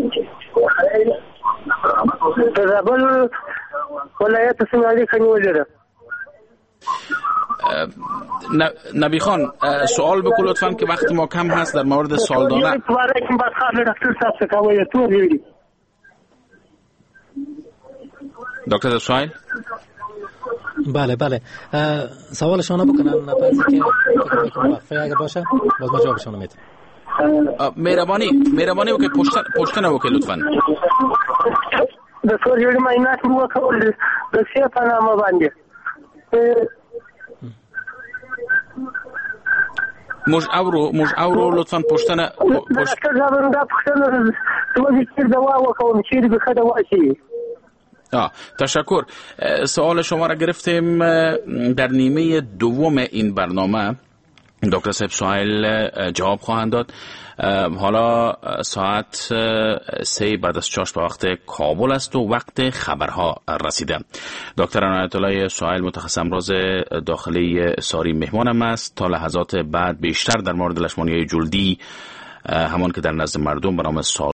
د زابل ولایت څنګه اړیکه نیولې ده؟ نبی خان سوال بکن لطفا که وقت ما کم هست در مورد سالدانه. دکتر سهیل. بله سوال شما بکنن بعضی که وقفه اگه باشه باز ما جوابشون میدیم. مهربانی وکړئ پوښتنه وکړئ لطفا. د سوري معاینات مو وکړل د څه په نامه باندې موږ اورو لطفا پوښتنه تشکر. سوال شما را گرفتیم. در نیمه دوم این برنامه دکتر صاحب سهیل جواب خواهند داد. حالا ساعت 3 بعد از چاشت به وقت کابل است و وقت خبرها رسیده. دکتر عنایت الله سهیل متخصص امراض داخلی ساری مهمانم است. تا لحظات بعد بیشتر در مورد لشمانیای جلدی همان که در نزد مردم به نام